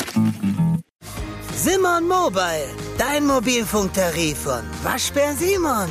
Simon Mobile, dein Mobilfunktarif von Waschbär Simon.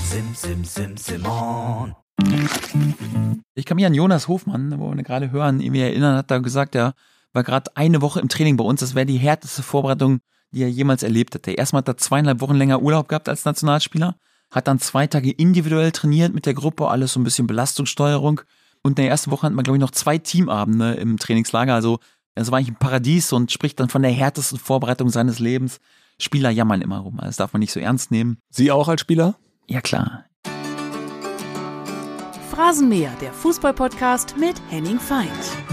Simon. Ich kann mich an Jonas Hofmann, wo wir gerade hören, irgendwie erinnern, hat da gesagt, er war gerade eine Woche im Training bei uns. Das wäre die härteste Vorbereitung, die er jemals erlebt hätte. Erstmal hat er 2,5 Wochen länger Urlaub gehabt als Nationalspieler, hat dann 2 Tage individuell trainiert mit der Gruppe, alles so ein bisschen Belastungssteuerung. Und in der ersten Woche hatten wir, glaube ich, noch 2 Teamabende im Trainingslager. Also es war eigentlich ein Paradies und spricht dann von der härtesten Vorbereitung seines Lebens. Spieler jammern immer rum, das darf man nicht so ernst nehmen. Sie auch als Spieler? Ja, klar. Phrasenmäher, der Fußball-Podcast mit Henning Feind.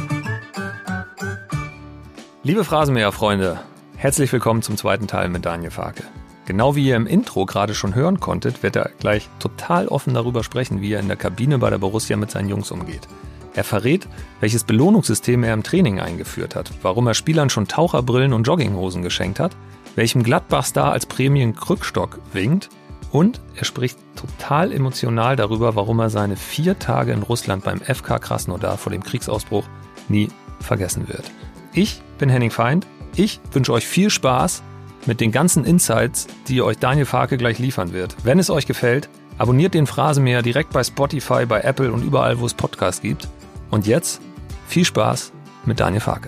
Liebe Phrasenmäher-Freunde, herzlich willkommen zum zweiten Teil mit Daniel Farke. Genau wie ihr im Intro gerade schon hören konntet, wird er gleich total offen darüber sprechen, wie er in der Kabine bei der Borussia mit seinen Jungs umgeht. Er verrät, welches Belohnungssystem er im Training eingeführt hat, warum er Spielern schon Taucherbrillen und Jogginghosen geschenkt hat, welchem Gladbach-Star als Prämie einen Krückstock winkt und er spricht total emotional darüber, warum er seine 4 Tage in Russland beim FK Krasnodar vor dem Kriegsausbruch nie vergessen wird. Ich bin Henning Feind, ich wünsche euch viel Spaß mit den ganzen Insights, die euch Daniel Farke gleich liefern wird. Wenn es euch gefällt, abonniert den Phrasenmäher direkt bei Spotify, bei Apple und überall, wo es Podcasts gibt. Und jetzt viel Spaß mit Daniel Farke.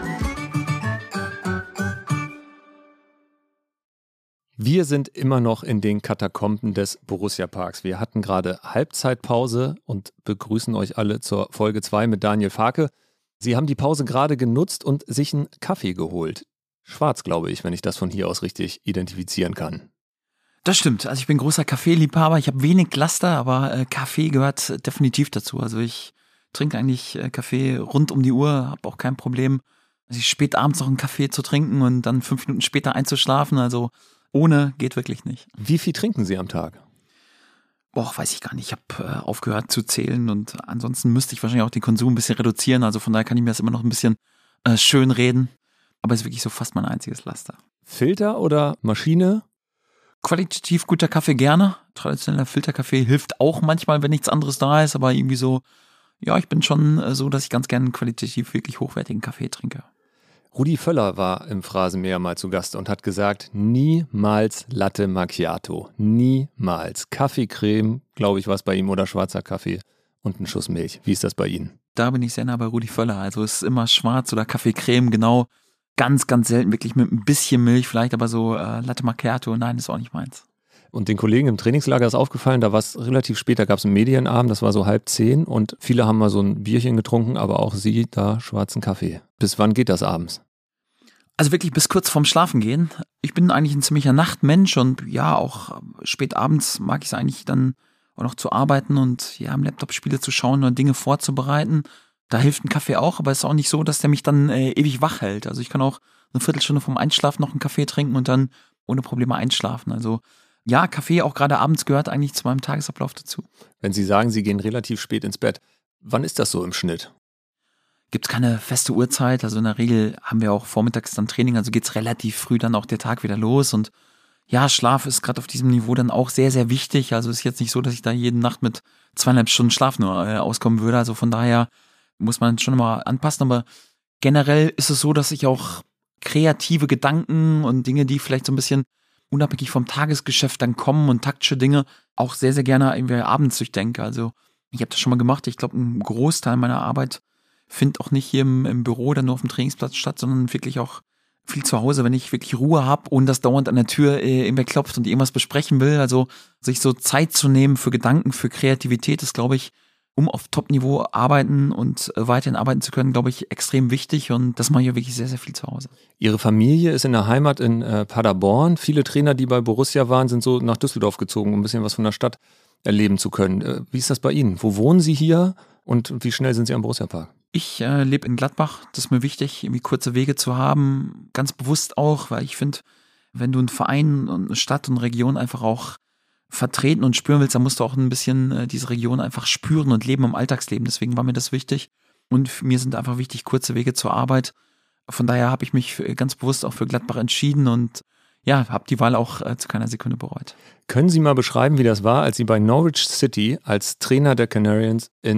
Wir sind immer noch in den Katakomben des Borussia-Parks. Wir hatten gerade Halbzeitpause und begrüßen euch alle zur Folge 2 mit Daniel Farke. Sie haben die Pause gerade genutzt und sich einen Kaffee geholt. Schwarz, glaube ich, wenn ich das von hier aus richtig identifizieren kann. Das stimmt. Also ich bin großer Kaffeeliebhaber. Ich habe wenig Laster, aber Kaffee gehört definitiv dazu. Also ich trinke eigentlich Kaffee rund um die Uhr, habe auch kein Problem, also spät abends noch einen Kaffee zu trinken und dann 5 Minuten später einzuschlafen. Also ohne geht wirklich nicht. Wie viel trinken Sie am Tag? Weiß ich gar nicht. Ich habe aufgehört zu zählen und ansonsten müsste ich wahrscheinlich auch den Konsum ein bisschen reduzieren. Also von daher kann ich mir das immer noch ein bisschen schön reden. Aber es ist wirklich so fast mein einziges Laster. Filter oder Maschine? Qualitativ guter Kaffee gerne. Traditioneller Filterkaffee hilft auch manchmal, wenn nichts anderes da ist. Aber irgendwie so, ja, ich bin schon so, dass ich ganz gerne qualitativ wirklich hochwertigen Kaffee trinke. Rudi Völler war im Phrasenmäher mal zu Gast und hat gesagt, niemals Latte Macchiato. Niemals. Kaffeecreme, glaube ich, war es bei ihm, oder schwarzer Kaffee und ein Schuss Milch. Wie ist das bei Ihnen? Da bin ich sehr nah bei Rudi Völler. Also es ist immer schwarz oder Kaffeecreme, genau. Ganz, ganz selten wirklich mit ein bisschen Milch vielleicht, aber so Latte Macchiato, nein, ist auch nicht meins. Und den Kollegen im Trainingslager ist aufgefallen, da war es relativ spät, da gab es einen Medienabend, das war so 9:30 und viele haben mal so ein Bierchen getrunken, aber auch Sie da schwarzen Kaffee. Bis wann geht das abends? Also wirklich bis kurz vorm Schlafen gehen. Ich bin eigentlich ein ziemlicher Nachtmensch und ja, auch spät abends mag ich es eigentlich dann auch noch zu arbeiten und ja, am Laptop Spiele zu schauen und Dinge vorzubereiten. Da hilft ein Kaffee auch, aber es ist auch nicht so, dass der mich dann ewig wach hält. Also ich kann auch eine Viertelstunde vorm Einschlafen noch einen Kaffee trinken und dann ohne Probleme einschlafen. Also ja, Kaffee auch gerade abends gehört eigentlich zu meinem Tagesablauf dazu. Wenn Sie sagen, Sie gehen relativ spät ins Bett, wann ist das so im Schnitt? Gibt es keine feste Uhrzeit. Also in der Regel haben wir auch vormittags dann Training, also geht's relativ früh dann auch der Tag wieder los. Und ja, Schlaf ist gerade auf diesem Niveau dann auch sehr, sehr wichtig. Also ist jetzt nicht so, dass ich da jede Nacht mit 2,5 Stunden Schlaf nur auskommen würde. Also von daher muss man schon mal anpassen, aber generell ist es so, dass ich auch kreative Gedanken und Dinge, die vielleicht so ein bisschen unabhängig vom Tagesgeschäft dann kommen und taktische Dinge, auch sehr, sehr gerne irgendwie abends durchdenke. Also ich habe das schon mal gemacht. Ich glaube, ein Großteil meiner Arbeit findet auch nicht hier im Büro oder nur auf dem Trainingsplatz statt, sondern wirklich auch viel zu Hause, wenn ich wirklich Ruhe habe und das dauernd an der Tür irgendwer klopft und irgendwas besprechen will. Also sich so Zeit zu nehmen für Gedanken, für Kreativität ist, glaube ich, um auf Top-Niveau arbeiten und weiterhin arbeiten zu können, glaube ich, extrem wichtig und das mache ich ja wirklich sehr, sehr viel zu Hause. Ihre Familie ist in der Heimat in Paderborn. Viele Trainer, die bei Borussia waren, sind so nach Düsseldorf gezogen, um ein bisschen was von der Stadt erleben zu können. Wie ist das bei Ihnen? Wo wohnen Sie hier und wie schnell sind Sie am Borussia-Park? Ich lebe in Gladbach, das ist mir wichtig, irgendwie kurze Wege zu haben, ganz bewusst auch, weil ich finde, wenn du einen Verein und eine Stadt und eine Region einfach auch vertreten und spüren willst, dann musst du auch ein bisschen diese Region einfach spüren und leben im Alltagsleben. Deswegen war mir das wichtig. Und mir sind einfach wichtig kurze Wege zur Arbeit. Von daher habe ich mich ganz bewusst auch für Gladbach entschieden und ja, habe die Wahl auch zu keiner Sekunde bereut. Können Sie mal beschreiben, wie das war, als Sie bei Norwich City als Trainer der Canarians in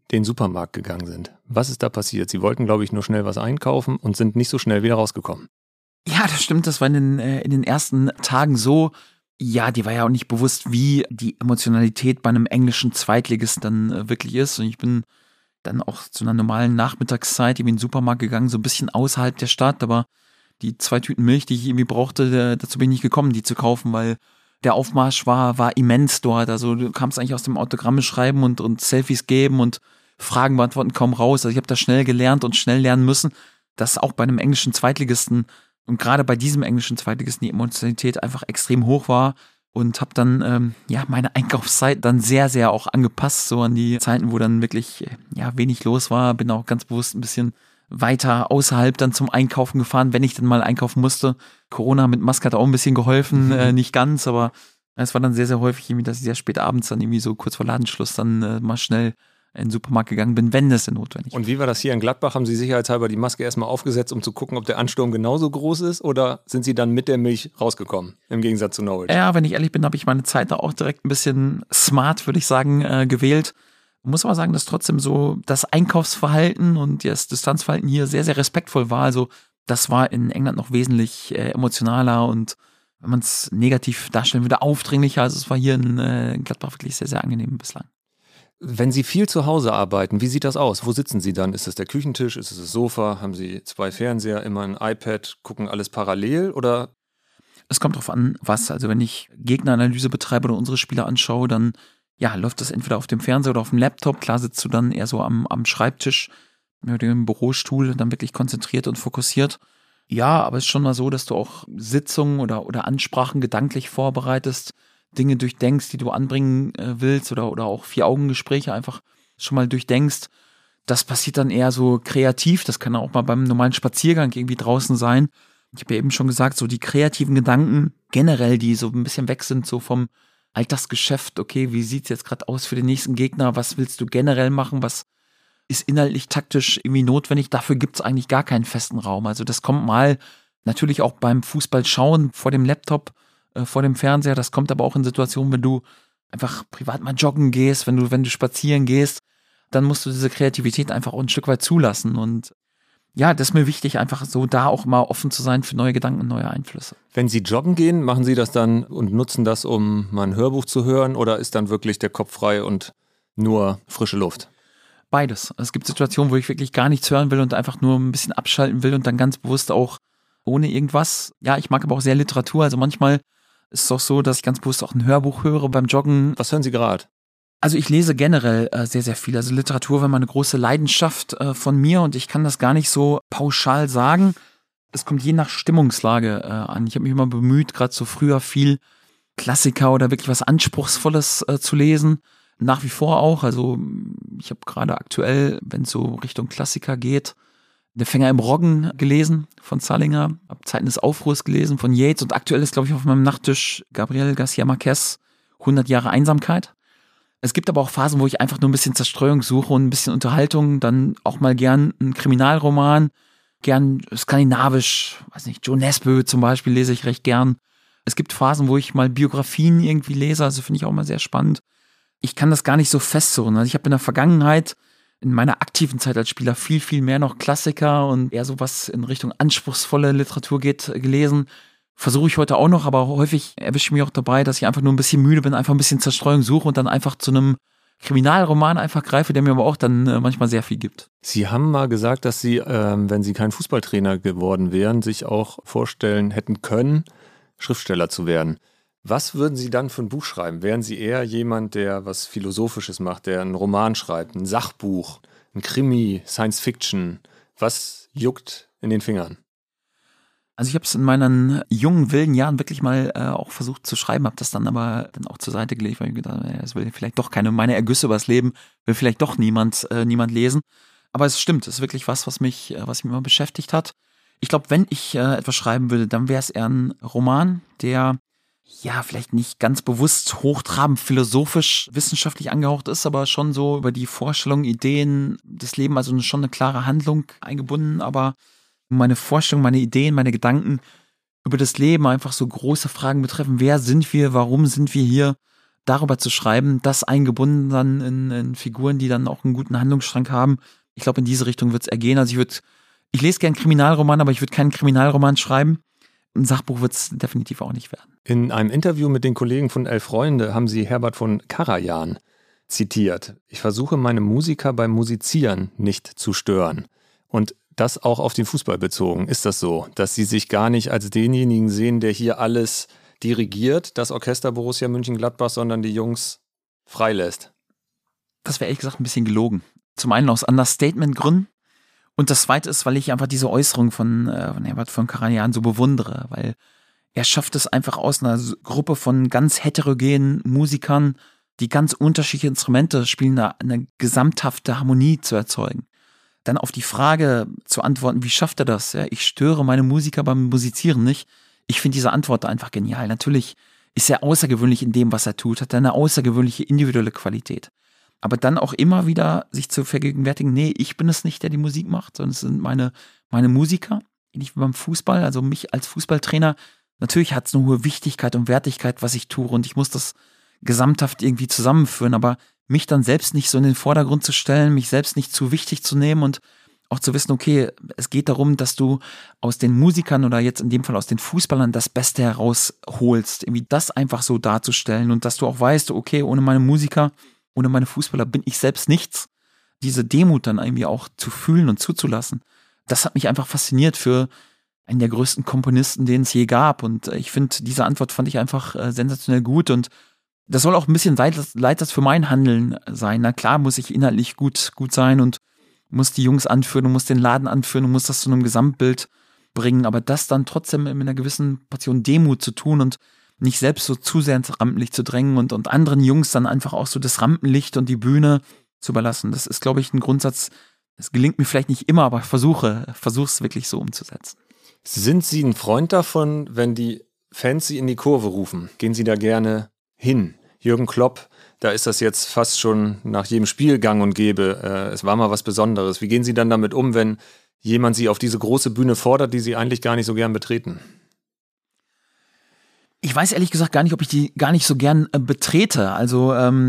den Supermarkt gegangen sind. Was ist da passiert? Sie wollten, glaube ich, nur schnell was einkaufen und sind nicht so schnell wieder rausgekommen. Ja, das stimmt. Das war in den ersten Tagen so. Ja, die war ja auch nicht bewusst, wie die Emotionalität bei einem englischen Zweitligisten dann wirklich ist. Und ich bin dann auch zu einer normalen Nachmittagszeit in den Supermarkt gegangen, so ein bisschen außerhalb der Stadt. Aber die 2 Tüten Milch, die ich irgendwie brauchte, dazu bin ich nicht gekommen, die zu kaufen, weil der Aufmarsch war immens dort. Also du kamst eigentlich aus dem Autogramme schreiben und Selfies geben und Fragen beantworten kaum raus. Also ich habe da schnell gelernt und schnell lernen müssen, dass auch bei einem englischen Zweitligisten und gerade bei diesem englischen Zweitligisten die Emotionalität einfach extrem hoch war und habe dann meine Einkaufszeit dann sehr, sehr auch angepasst, so an die Zeiten, wo dann wirklich wenig los war. Bin auch ganz bewusst ein bisschen weiter außerhalb dann zum Einkaufen gefahren, wenn ich dann mal einkaufen musste. Corona mit Maske hat auch ein bisschen geholfen, nicht ganz, aber es war dann sehr, sehr häufig irgendwie, dass ich sehr spät abends dann irgendwie so kurz vor Ladenschluss dann mal schnell in den Supermarkt gegangen bin, wenn das denn notwendig war. Und wie war das hier in Gladbach? Haben Sie sicherheitshalber die Maske erstmal aufgesetzt, um zu gucken, ob der Ansturm genauso groß ist, oder sind Sie dann mit der Milch rausgekommen, im Gegensatz zu Norwich? Ja, wenn ich ehrlich bin, habe ich meine Zeit da auch direkt ein bisschen smart, würde ich sagen, gewählt. Muss aber sagen, dass trotzdem so das Einkaufsverhalten und das Distanzverhalten hier sehr, sehr respektvoll war. Also das war in England noch wesentlich emotionaler und wenn man es negativ darstellen würde, aufdringlicher. Also es war hier in Gladbach wirklich sehr, sehr angenehm bislang. Wenn Sie viel zu Hause arbeiten, wie sieht das aus? Wo sitzen Sie dann? Ist es der Küchentisch? Ist es das Sofa? Haben Sie 2 Fernseher, immer ein iPad? Gucken alles parallel oder? Es kommt drauf an, was. Also wenn ich Gegneranalyse betreibe oder unsere Spieler anschaue, dann läuft das entweder auf dem Fernseher oder auf dem Laptop. Klar sitzt du dann eher so am Schreibtisch mit dem Bürostuhl, dann wirklich konzentriert und fokussiert. Ja, aber es ist schon mal so, dass du auch Sitzungen oder Ansprachen gedanklich vorbereitest, Dinge durchdenkst, die du anbringen willst oder auch 4-Augen-Gespräche einfach schon mal durchdenkst. Das passiert dann eher so kreativ. Das kann auch mal beim normalen Spaziergang irgendwie draußen sein. Ich habe ja eben schon gesagt, so die kreativen Gedanken generell, die so ein bisschen weg sind, so vom Alltagsgeschäft. Okay, wie sieht's jetzt gerade aus für den nächsten Gegner? Was willst du generell machen? Was ist inhaltlich, taktisch irgendwie notwendig? Dafür gibt's eigentlich gar keinen festen Raum. Also das kommt mal natürlich auch beim Fußballschauen vor dem Laptop, vor dem Fernseher. Das kommt aber auch in Situationen, wenn du einfach privat mal joggen gehst, wenn du spazieren gehst, dann musst du diese Kreativität einfach auch ein Stück weit zulassen. Und ja, das ist mir wichtig, einfach so da auch mal offen zu sein für neue Gedanken und neue Einflüsse. Wenn Sie joggen gehen, machen Sie das dann und nutzen das, um mal ein Hörbuch zu hören, oder ist dann wirklich der Kopf frei und nur frische Luft? Beides. Es gibt Situationen, wo ich wirklich gar nichts hören will und einfach nur ein bisschen abschalten will und dann ganz bewusst auch ohne irgendwas. Ja, ich mag aber auch sehr Literatur. Also manchmal ist es auch so, dass ich ganz bewusst auch ein Hörbuch höre beim Joggen. Was hören Sie gerade? Also ich lese generell sehr, sehr viel. Also Literatur war mal eine große Leidenschaft von mir und ich kann das gar nicht so pauschal sagen. Es kommt je nach Stimmungslage an. Ich habe mich immer bemüht, gerade so früher viel Klassiker oder wirklich was Anspruchsvolles zu lesen. Nach wie vor auch. Also ich habe gerade aktuell, wenn es so Richtung Klassiker geht, Der Fänger im Roggen gelesen von Zalinger, habe Zeiten des Aufruhrs gelesen von Yeats und aktuell ist, glaube ich, auf meinem Nachttisch Gabriel García Márquez 100 Jahre Einsamkeit. Es gibt aber auch Phasen, wo ich einfach nur ein bisschen Zerstreuung suche und ein bisschen Unterhaltung, dann auch mal gern einen Kriminalroman, gern skandinavisch, weiß nicht, Joe Nesbø zum Beispiel lese ich recht gern. Es gibt Phasen, wo ich mal Biografien irgendwie lese, also finde ich auch mal sehr spannend. Ich kann das gar nicht so festzurren. Also ich habe in der Vergangenheit, in meiner aktiven Zeit als Spieler viel, viel mehr noch Klassiker und eher so was in Richtung anspruchsvolle Literatur geht, gelesen. Versuche ich heute auch noch, aber häufig erwische ich mich auch dabei, dass ich einfach nur ein bisschen müde bin, einfach ein bisschen Zerstreuung suche und dann einfach zu einem Kriminalroman einfach greife, der mir aber auch dann manchmal sehr viel gibt. Sie haben mal gesagt, dass Sie, wenn Sie kein Fußballtrainer geworden wären, sich auch vorstellen hätten können, Schriftsteller zu werden. Was würden Sie dann für ein Buch schreiben? Wären Sie eher jemand, der was Philosophisches macht, der einen Roman schreibt, ein Sachbuch, ein Krimi, Science Fiction? Was juckt in den Fingern? Also ich habe es in meinen jungen, wilden Jahren wirklich mal auch versucht zu schreiben, habe das dann aber dann auch zur Seite gelegt, weil ich gedacht habe, es will vielleicht doch keine, meine Ergüsse übers Leben will vielleicht doch niemand lesen. Aber es stimmt, es ist wirklich was mich immer beschäftigt hat. Ich glaube, wenn ich etwas schreiben würde, dann wäre es eher ein Roman, der ja vielleicht nicht ganz bewusst hochtrabend philosophisch, wissenschaftlich angehaucht ist, aber schon so über die Vorstellungen, Ideen des Lebens, also schon eine klare Handlung eingebunden, aber meine Vorstellungen, meine Ideen, meine Gedanken über das Leben, einfach so große Fragen betreffen. Wer sind wir? Warum sind wir hier? darüber zu schreiben, das eingebunden dann in Figuren, die dann auch einen guten Handlungsstrang haben. Ich glaube, in diese Richtung wird es ergehen. Also ich lese gern Kriminalroman, aber ich würde keinen Kriminalroman schreiben. Ein Sachbuch wird es definitiv auch nicht werden. In einem Interview mit den Kollegen von Elf Freunde haben Sie Herbert von Karajan zitiert. Ich versuche meine Musiker beim Musizieren nicht zu stören. Und das auch auf den Fußball bezogen. Ist das so, dass Sie sich gar nicht als denjenigen sehen, der hier alles dirigiert, das Orchester Borussia Mönchengladbach, sondern die Jungs freilässt? Das wäre ehrlich gesagt ein bisschen gelogen. Zum einen aus Understatement-Gründen und das zweite ist, weil ich einfach diese Äußerung von Herbert von Karajan so bewundere, weil er schafft es einfach aus einer Gruppe von ganz heterogenen Musikern, die ganz unterschiedliche Instrumente spielen, eine gesamthafte Harmonie zu erzeugen. Dann auf die Frage zu antworten, wie schafft er das? Ja, ich störe meine Musiker beim Musizieren nicht. Ich finde diese Antwort einfach genial. Natürlich ist er außergewöhnlich in dem, was er tut, hat eine außergewöhnliche individuelle Qualität. Aber dann auch immer wieder sich zu vergegenwärtigen, nee, ich bin es nicht, der die Musik macht, sondern es sind meine Musiker, ähnlich wie beim Fußball, also mich als Fußballtrainer. Natürlich hat es eine hohe Wichtigkeit und Wertigkeit, was ich tue und ich muss das gesamthaft irgendwie zusammenführen, aber mich dann selbst nicht so in den Vordergrund zu stellen, mich selbst nicht zu wichtig zu nehmen und auch zu wissen, okay, es geht darum, dass du aus den Musikern oder jetzt in dem Fall aus den Fußballern das Beste herausholst, irgendwie das einfach so darzustellen und dass du auch weißt, okay, ohne meine Musiker, ohne meine Fußballer bin ich selbst nichts. Diese Demut dann irgendwie auch zu fühlen und zuzulassen, das hat mich einfach fasziniert für einen der größten Komponisten, den es je gab und ich finde, diese Antwort fand ich einfach sensationell gut und das soll auch ein bisschen Leitsatz für mein Handeln sein. Na klar muss ich inhaltlich gut sein und muss die Jungs anführen und muss den Laden anführen und muss das zu einem Gesamtbild bringen, aber das dann trotzdem mit einer gewissen Portion Demut zu tun und nicht selbst so zu sehr ins Rampenlicht zu drängen und anderen Jungs dann einfach auch so das Rampenlicht und die Bühne zu überlassen. Das ist, glaube ich, ein Grundsatz, das gelingt mir vielleicht nicht immer, aber ich versuche es wirklich so umzusetzen. Sind Sie ein Freund davon, wenn die Fans Sie in die Kurve rufen? Gehen Sie da gerne hin? Jürgen Klopp, da ist das jetzt fast schon nach jedem Spiel gang und gäbe. Es war mal was Besonderes. Wie gehen Sie dann damit um, wenn jemand Sie auf diese große Bühne fordert, die Sie eigentlich gar nicht so gern betreten? Ich weiß ehrlich gesagt gar nicht, ob ich die gar nicht so gern betrete. Also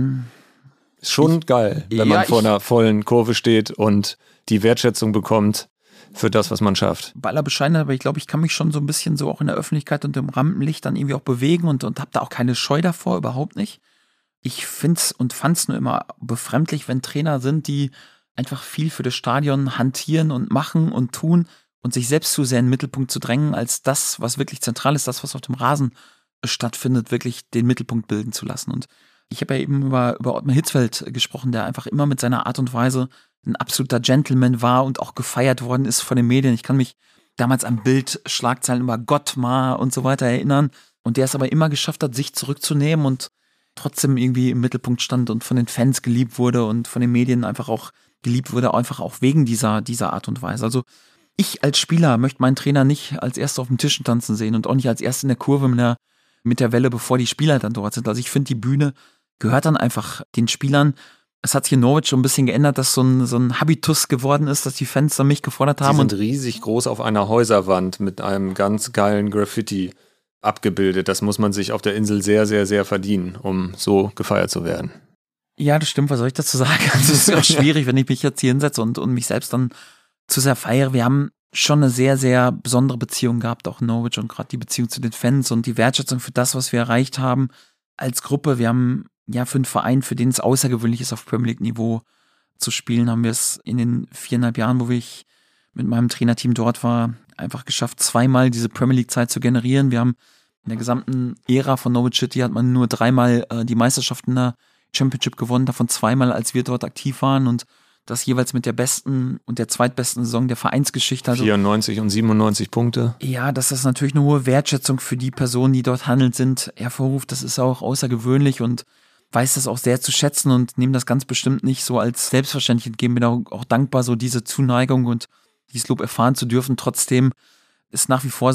ist schon geil, wenn man vor einer vollen Kurve steht und die Wertschätzung bekommt für das, was man schafft. Bei aller Bescheidenheit, aber ich glaube, ich kann mich schon so ein bisschen so auch in der Öffentlichkeit und im Rampenlicht dann irgendwie auch bewegen und habe da auch keine Scheu davor, überhaupt nicht. Ich find's und fand's nur immer befremdlich, wenn Trainer sind, die einfach viel für das Stadion hantieren und machen und tun und sich selbst zu sehr in den Mittelpunkt zu drängen, als das, was wirklich zentral ist, das, was auf dem Rasen stattfindet, wirklich den Mittelpunkt bilden zu lassen. Und ich habe ja eben über Ottmar Hitzfeld gesprochen, der einfach immer mit seiner Art und Weise ein absoluter Gentleman war und auch gefeiert worden ist von den Medien. Ich kann mich damals an Bild-Schlagzeilen über Gottmar und so weiter erinnern. Und der es aber immer geschafft hat, sich zurückzunehmen und trotzdem irgendwie im Mittelpunkt stand und von den Fans geliebt wurde und von den Medien einfach auch geliebt wurde, einfach auch wegen dieser Art und Weise. Also ich als Spieler möchte meinen Trainer nicht als Erster auf dem Tisch tanzen sehen und auch nicht als Erster in der Kurve mit der Welle, bevor die Spieler dann dort sind. Also ich finde, die Bühne gehört dann einfach den Spielern. Es hat sich in Norwich schon ein bisschen geändert, dass so ein Habitus geworden ist, dass die Fans dann mich gefordert haben. Sie sind riesig groß auf einer Häuserwand mit einem ganz geilen Graffiti abgebildet. Das muss man sich auf der Insel sehr, sehr, sehr verdienen, um so gefeiert zu werden. Ja, das stimmt. Was soll ich dazu sagen? Also es ist auch schwierig, wenn ich mich jetzt hier hinsetze und mich selbst dann zu sehr feiere. Wir haben schon eine sehr, sehr besondere Beziehung gehabt, auch in Norwich und gerade die Beziehung zu den Fans und die Wertschätzung für das, was wir erreicht haben als Gruppe. Wir haben ja für einen Verein, für den es außergewöhnlich ist, auf Premier League Niveau zu spielen, haben wir es in den 4,5 Jahren, wo ich mit meinem Trainerteam dort war, einfach geschafft, 2-mal diese Premier League Zeit zu generieren. Wir haben in der gesamten Ära von Norwich City hat man nur 3-mal die Meisterschaft in der Championship gewonnen, davon 2-mal, als wir dort aktiv waren und das jeweils mit der besten und der zweitbesten Saison der Vereinsgeschichte. Also 94 und 97 Punkte. Ja, dass das natürlich eine hohe Wertschätzung für die Personen, die dort handelnd sind, hervorruft. Das ist auch außergewöhnlich und weiß das auch sehr zu schätzen und nehme das ganz bestimmt nicht so als selbstverständlich entgegen. Bin auch dankbar, so diese Zuneigung und dieses Lob erfahren zu dürfen. Trotzdem ist nach wie vor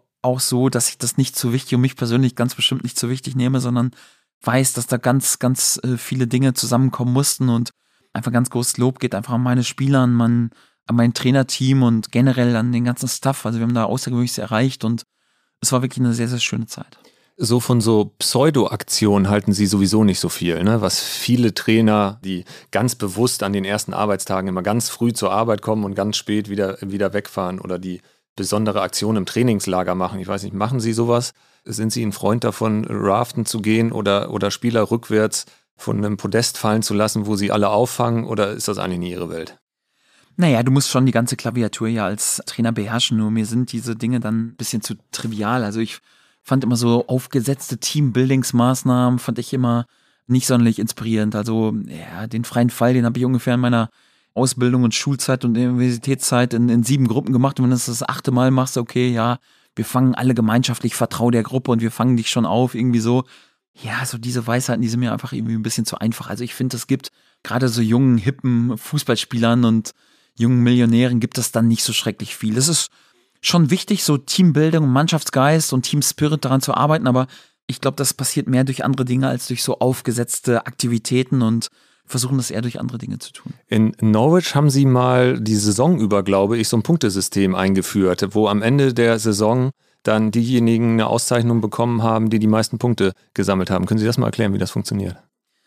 so, dass ich das nicht zu wichtig und mich persönlich ganz bestimmt nicht zu wichtig nehme, sondern weiß, dass da ganz, ganz viele Dinge zusammenkommen mussten und einfach ganz großes Lob geht einfach an meine Spieler, an mein Trainerteam und generell an den ganzen Staff. Also wir haben da Außergewöhnliches erreicht und es war wirklich eine sehr, sehr schöne Zeit. So von so Pseudo-Aktionen halten Sie sowieso nicht so viel, ne? Was viele Trainer, die ganz bewusst an den ersten Arbeitstagen immer ganz früh zur Arbeit kommen und ganz spät wieder wegfahren oder die besondere Aktionen im Trainingslager machen. Ich weiß nicht, machen Sie sowas? Sind Sie ein Freund davon, raften zu gehen oder Spieler rückwärts von einem Podest fallen zu lassen, wo sie alle auffangen, oder ist das eigentlich nie Ihre Welt? Naja, du musst schon die ganze Klaviatur ja als Trainer beherrschen, nur mir sind diese Dinge dann ein bisschen zu trivial. Also ich fand immer so aufgesetzte Teambuildingsmaßnahmen, fand ich immer nicht sonderlich inspirierend. Also ja, den freien Fall, den habe ich ungefähr in meiner Ausbildung und Schulzeit und Universitätszeit in 7 Gruppen gemacht. Und wenn du das 8. Mal machst, okay, ja, wir fangen alle gemeinschaftlich, vertrau der Gruppe und wir fangen dich schon auf, irgendwie so. Ja, so diese Weisheiten, die sind mir einfach irgendwie ein bisschen zu einfach. Also ich finde, es gibt gerade so jungen, hippen Fußballspielern und jungen Millionären gibt es dann nicht so schrecklich viel. Es ist schon wichtig, so Teambildung, Mannschaftsgeist und Teamspirit daran zu arbeiten, aber ich glaube, das passiert mehr durch andere Dinge als durch so aufgesetzte Aktivitäten und versuchen das eher durch andere Dinge zu tun. In Norwich haben Sie mal die Saison über, glaube ich, so ein Punktesystem eingeführt, wo am Ende der Saison dann diejenigen eine Auszeichnung bekommen haben, die die meisten Punkte gesammelt haben. Können Sie das mal erklären, wie das funktioniert?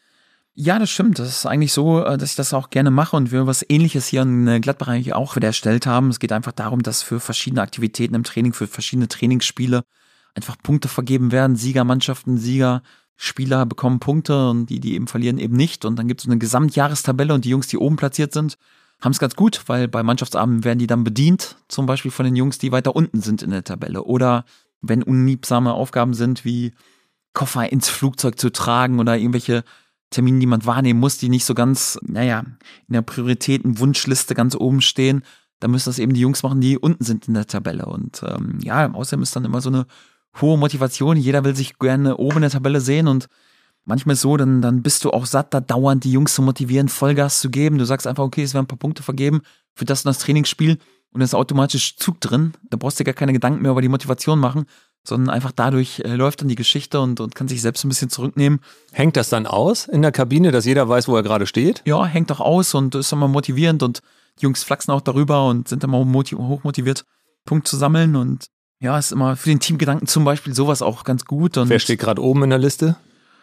Ja, das stimmt. Das ist eigentlich so, dass ich das auch gerne mache und wir was Ähnliches hier in Gladbach eigentlich auch wieder erstellt haben. Es geht einfach darum, dass für verschiedene Aktivitäten im Training, für verschiedene Trainingsspiele einfach Punkte vergeben werden. Siegermannschaften, Siegerspieler bekommen Punkte und die eben verlieren, eben nicht. Und dann gibt es eine Gesamtjahrestabelle und die Jungs, die oben platziert sind, haben es ganz gut, weil bei Mannschaftsabenden werden die dann bedient, zum Beispiel von den Jungs, die weiter unten sind in der Tabelle. Oder wenn unliebsame Aufgaben sind, wie Koffer ins Flugzeug zu tragen oder irgendwelche Termine, die man wahrnehmen muss, die nicht so ganz, in der Prioritäten-Wunschliste ganz oben stehen, dann müssen das eben die Jungs machen, die unten sind in der Tabelle. Und außerdem ist dann immer so eine hohe Motivation. Jeder will sich gerne oben in der Tabelle sehen und manchmal ist es so, dann bist du auch satt, da dauernd die Jungs zu motivieren, Vollgas zu geben. Du sagst einfach, okay, es werden ein paar Punkte vergeben für das und das Trainingsspiel und dann ist automatisch Zug drin. Da brauchst du gar keine Gedanken mehr über die Motivation machen, sondern einfach dadurch läuft dann die Geschichte und kann sich selbst ein bisschen zurücknehmen. Hängt das dann aus in der Kabine, dass jeder weiß, wo er gerade steht? Ja, hängt auch aus und ist immer motivierend und die Jungs flachsen auch darüber und sind immer hochmotiviert, Punkt zu sammeln und ja, ist immer für den Teamgedanken zum Beispiel sowas auch ganz gut. Und wer steht gerade oben in der Liste?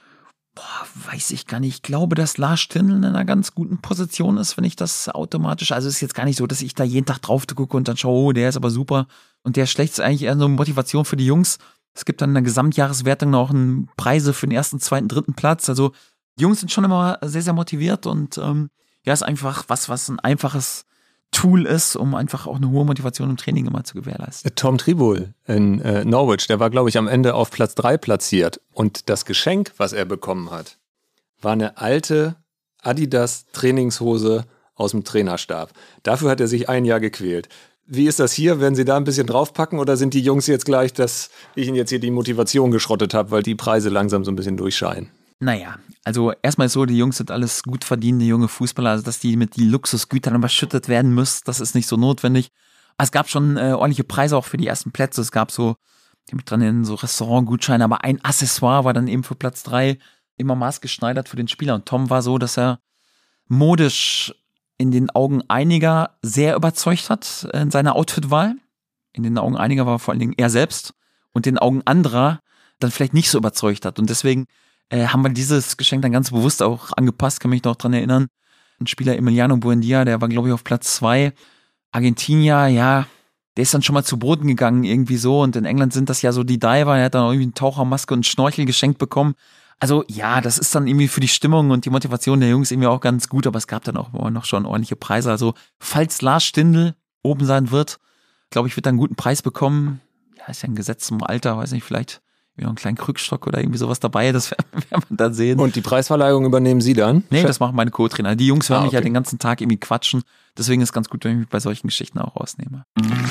Weiß ich gar nicht. Ich glaube, dass Lars Stindl in einer ganz guten Position ist, wenn ich das automatisch, also es ist jetzt gar nicht so, dass ich da jeden Tag drauf gucke und dann schaue, oh, der ist aber super und der schlecht ist eigentlich eher so eine Motivation für die Jungs. Es gibt dann in der Gesamtjahreswertung noch Preise für den 1., 2., 3. Platz. Also die Jungs sind schon immer sehr, sehr motiviert und ist einfach was ein einfaches Tool ist, um einfach auch eine hohe Motivation im Training immer zu gewährleisten. Tom Tribul in Norwich, der war, glaube ich, am Ende auf Platz 3 platziert. Und das Geschenk, was er bekommen hat, war eine alte Adidas-Trainingshose aus dem Trainerstab. Dafür hat er sich ein Jahr gequält. Wie ist das hier? Werden Sie da ein bisschen draufpacken oder sind die Jungs jetzt gleich, dass ich Ihnen jetzt hier die Motivation geschrottet habe, weil die Preise langsam so ein bisschen durchscheinen? Naja, also erstmal ist so, die Jungs sind alles gut verdienende junge Fußballer, also dass die mit die Luxusgütern überschüttet werden müssen, das ist nicht so notwendig. Aber es gab schon ordentliche Preise auch für die ersten Plätze. Es gab so, ich habe mich dran erinnern, so Restaurantgutscheine, aber ein Accessoire war dann eben für Platz 3 immer maßgeschneidert für den Spieler. Und Tom war so, dass er modisch in den Augen einiger sehr überzeugt hat in seiner Outfitwahl. In den Augen einiger war vor allen Dingen er selbst und in den Augen anderer dann vielleicht nicht so überzeugt hat. Und deswegen haben wir dieses Geschenk dann ganz bewusst auch angepasst, kann mich noch dran erinnern. Ein Spieler Emiliano Buendia, der war, glaube ich, auf Platz 2. Argentinier, ja, der ist dann schon mal zu Boden gegangen irgendwie so. Und in England sind das ja so die Diver. Er hat dann irgendwie eine Tauchermaske und einen Schnorchel geschenkt bekommen. Also ja, das ist dann irgendwie für die Stimmung und die Motivation der Jungs irgendwie auch ganz gut. Aber es gab dann auch noch schon ordentliche Preise. Also falls Lars Stindl oben sein wird, glaube ich, wird er einen guten Preis bekommen. Ja, ist ja ein Gesetz zum Alter, weiß nicht, vielleicht noch einen kleinen Krückstock oder irgendwie sowas dabei, das werden wir dann sehen. Und die Preisverleihung übernehmen Sie dann? Nee, das machen meine Co-Trainer. Die Jungs hören mich ja den ganzen Tag irgendwie quatschen. Deswegen ist es ganz gut, wenn ich mich bei solchen Geschichten auch rausnehme.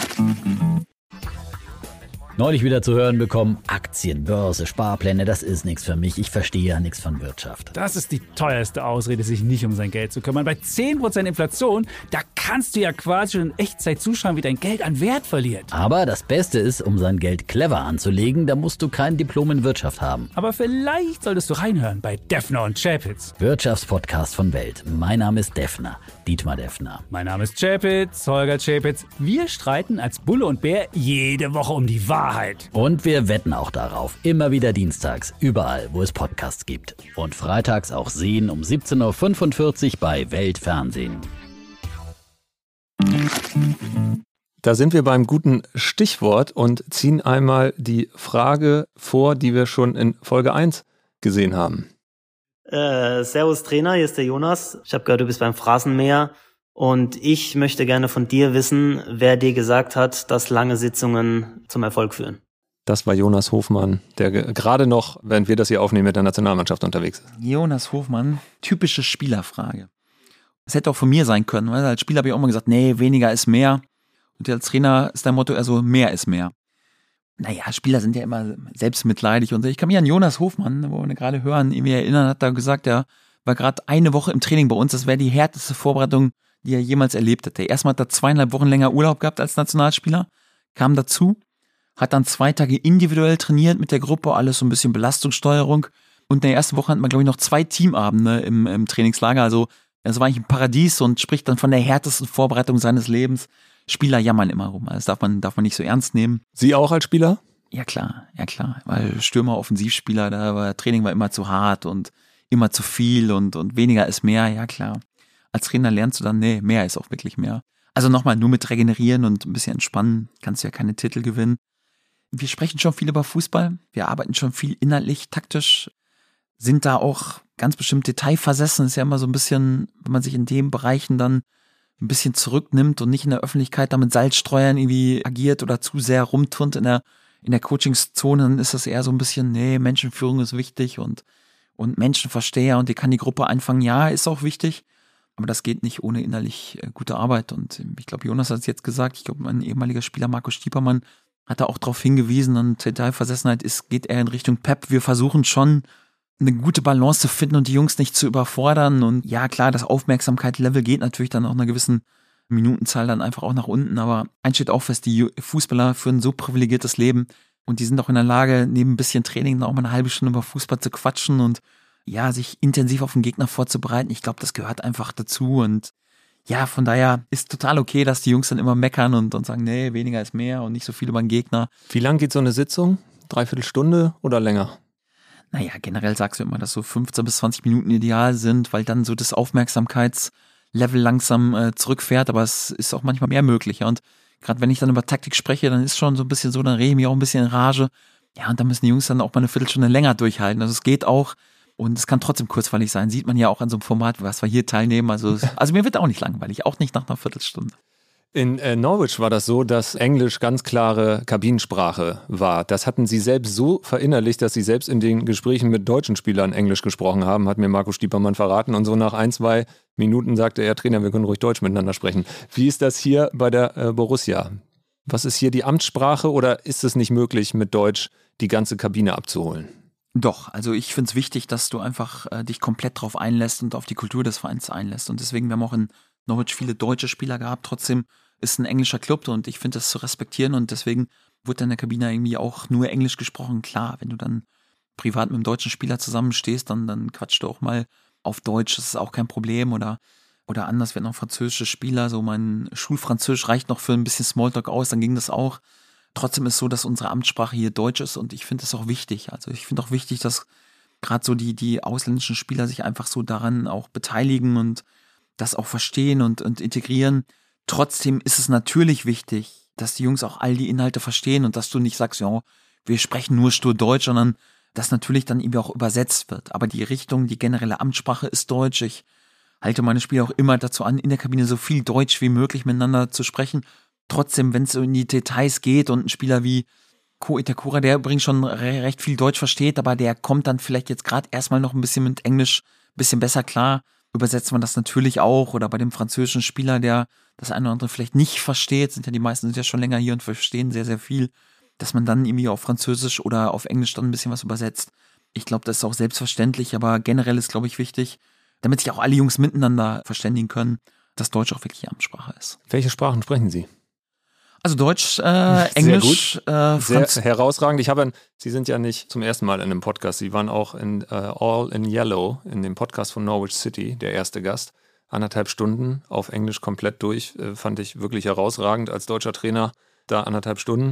Neulich wieder zu hören bekommen, Aktien, Börse, Sparpläne, das ist nichts für mich. Ich verstehe ja nichts von Wirtschaft. Das ist die teuerste Ausrede, sich nicht um sein Geld zu kümmern. Bei 10% Inflation, da kannst du ja quasi schon in Echtzeit zuschauen, wie dein Geld an Wert verliert. Aber das Beste ist, um sein Geld clever anzulegen, da musst du kein Diplom in Wirtschaft haben. Aber vielleicht solltest du reinhören bei Defner und Chapitz. Wirtschaftspodcast von Welt. Mein Name ist Defner, Dietmar Defner. Mein Name ist Chapitz, Holger Chapitz. Wir streiten als Bulle und Bär jede Woche um die Wahrheit Wahrheit. Und wir wetten auch darauf. Immer wieder dienstags, überall, wo es Podcasts gibt. Und freitags auch sehen um 17.45 Uhr bei Weltfernsehen. Da sind wir beim guten Stichwort und ziehen einmal die Frage vor, die wir schon in Folge 1 gesehen haben. Servus Trainer, hier ist der Jonas. Ich habe gehört, du bist beim Phrasenmäher und ich möchte gerne von dir wissen, wer dir gesagt hat, dass lange Sitzungen zum Erfolg führen. Das war Jonas Hofmann, der gerade noch, während wir das hier aufnehmen, mit der Nationalmannschaft unterwegs ist. Jonas Hofmann, typische Spielerfrage. Das hätte auch von mir sein können, weil als Spieler habe ich auch immer gesagt, nee, weniger ist mehr. Und als Trainer ist dein Motto eher so, mehr ist mehr. Naja, Spieler sind ja immer selbstmitleidig und so. Ich kann mich an Jonas Hofmann, wo wir gerade hören, irgendwie erinnern, hat da gesagt, er war gerade eine Woche im Training bei uns. Das wäre die härteste Vorbereitung, die er jemals erlebt hätte. Erstmal hat er 2,5 Wochen länger Urlaub gehabt als Nationalspieler, kam dazu, hat dann 2 Tage individuell trainiert mit der Gruppe, alles so ein bisschen Belastungssteuerung. Und in der ersten Woche hat man, glaube ich, noch 2 Teamabende im Trainingslager. Also das war eigentlich ein Paradies und spricht dann von der härtesten Vorbereitung seines Lebens. Spieler jammern immer rum, das darf man nicht so ernst nehmen. Sie auch als Spieler? Ja klar, weil Stürmer, Offensivspieler, Training war immer zu hart und immer zu viel und weniger ist mehr, ja klar. Als Trainer lernst du dann, nee, mehr ist auch wirklich mehr. Also nochmal, nur mit regenerieren und ein bisschen entspannen kannst du ja keine Titel gewinnen. Wir sprechen schon viel über Fußball, wir arbeiten schon viel inhaltlich, taktisch, sind da auch ganz bestimmt detailversessen, ist ja immer so ein bisschen, wenn man sich in den Bereichen dann ein bisschen zurücknimmt und nicht in der Öffentlichkeit da mit Salzstreuern irgendwie agiert oder zu sehr rumturnt in der Coachingszone, dann ist das eher so ein bisschen, nee, Menschenführung ist wichtig und Menschenversteher und die kann die Gruppe einfangen, ja, ist auch wichtig, aber das geht nicht ohne innerlich gute Arbeit und ich glaube, Jonas hat es jetzt gesagt, ich glaube, mein ehemaliger Spieler Marco Stiepermann hat da auch darauf hingewiesen und Detailversessenheit geht eher in Richtung Pep. Wir versuchen schon, eine gute Balance zu finden und die Jungs nicht zu überfordern. Und ja, klar, das Aufmerksamkeitslevel geht natürlich dann auch einer gewissen Minutenzahl dann einfach auch nach unten. Aber eins steht auch fest, die Fußballer führen ein so privilegiertes Leben und die sind auch in der Lage, neben ein bisschen Training dann auch mal eine halbe Stunde über Fußball zu quatschen und ja, sich intensiv auf den Gegner vorzubereiten. Ich glaube, das gehört einfach dazu und ja, von daher ist total okay, dass die Jungs dann immer meckern und sagen, nee, weniger ist mehr und nicht so viel über den Gegner. Wie lang geht so eine Sitzung? 3/4 Stunde oder länger? Naja, generell sagst du immer, dass so 15 bis 20 Minuten ideal sind, weil dann so das Aufmerksamkeitslevel langsam zurückfährt, aber es ist auch manchmal mehr möglich. Ja. Und gerade wenn ich dann über Taktik spreche, dann ist schon so ein bisschen so, dann rede ich mich auch ein bisschen in Rage. Ja, und da müssen die Jungs dann auch mal eine Viertelstunde länger durchhalten. Also es geht auch und es kann trotzdem kurzweilig sein. Sieht man ja auch an so einem Format, was wir hier teilnehmen. Also mir wird auch nicht langweilig, auch nicht nach einer Viertelstunde. In Norwich war das so, dass Englisch ganz klare Kabinensprache war. Das hatten sie selbst so verinnerlicht, dass sie selbst in den Gesprächen mit deutschen Spielern Englisch gesprochen haben, hat mir Marco Stiepermann verraten. Und so nach 1-2 Minuten sagte er, Trainer, wir können ruhig Deutsch miteinander sprechen. Wie ist das hier bei der Borussia? Was ist hier die Amtssprache oder ist es nicht möglich, mit Deutsch die ganze Kabine abzuholen? Doch, also ich finde es wichtig, dass du einfach dich komplett drauf einlässt und auf die Kultur des Vereins einlässt. Und deswegen, wir haben auch in Norwich viele deutsche Spieler gehabt, trotzdem ist ein englischer Club und ich finde das zu respektieren und deswegen wurde in der Kabine irgendwie auch nur Englisch gesprochen. Klar, wenn du dann privat mit einem deutschen Spieler zusammenstehst, dann quatschst du auch mal auf Deutsch, das ist auch kein Problem oder anders, wenn noch französische Spieler, so mein Schulfranzösisch reicht noch für ein bisschen Smalltalk aus, dann ging das auch. Trotzdem ist es so, dass unsere Amtssprache hier Deutsch ist und ich finde das auch wichtig. Also ich finde auch wichtig, dass gerade so die ausländischen Spieler sich einfach so daran auch beteiligen und das auch verstehen und integrieren. Trotzdem ist es natürlich wichtig, dass die Jungs auch all die Inhalte verstehen und dass du nicht sagst, ja, wir sprechen nur stur Deutsch, sondern dass natürlich dann irgendwie auch übersetzt wird. Aber die Richtung, die generelle Amtssprache ist Deutsch. Ich halte meine Spieler auch immer dazu an, in der Kabine so viel Deutsch wie möglich miteinander zu sprechen. Trotzdem, wenn es so in die Details geht und ein Spieler wie Ko Itakura, der übrigens schon recht viel Deutsch versteht, aber der kommt dann vielleicht jetzt gerade erstmal noch ein bisschen mit Englisch ein bisschen besser klar, übersetzt man das natürlich auch. Oder bei dem französischen Spieler, der das eine oder andere vielleicht nicht versteht, die meisten sind ja schon länger hier und verstehen sehr, sehr viel, dass man dann irgendwie auf Französisch oder auf Englisch dann ein bisschen was übersetzt. Ich glaube, das ist auch selbstverständlich, aber generell ist, glaube ich, wichtig, damit sich auch alle Jungs miteinander verständigen können, dass Deutsch auch wirklich Amtssprache ist. Welche Sprachen sprechen Sie? Also Deutsch, Englisch, sehr herausragend. Sie sind ja nicht zum ersten Mal in einem Podcast. Sie waren auch in All in Yellow, in dem Podcast von Norwich City, der erste Gast. 1,5 Stunden auf Englisch komplett durch, fand ich wirklich herausragend als deutscher Trainer. Da 1,5 Stunden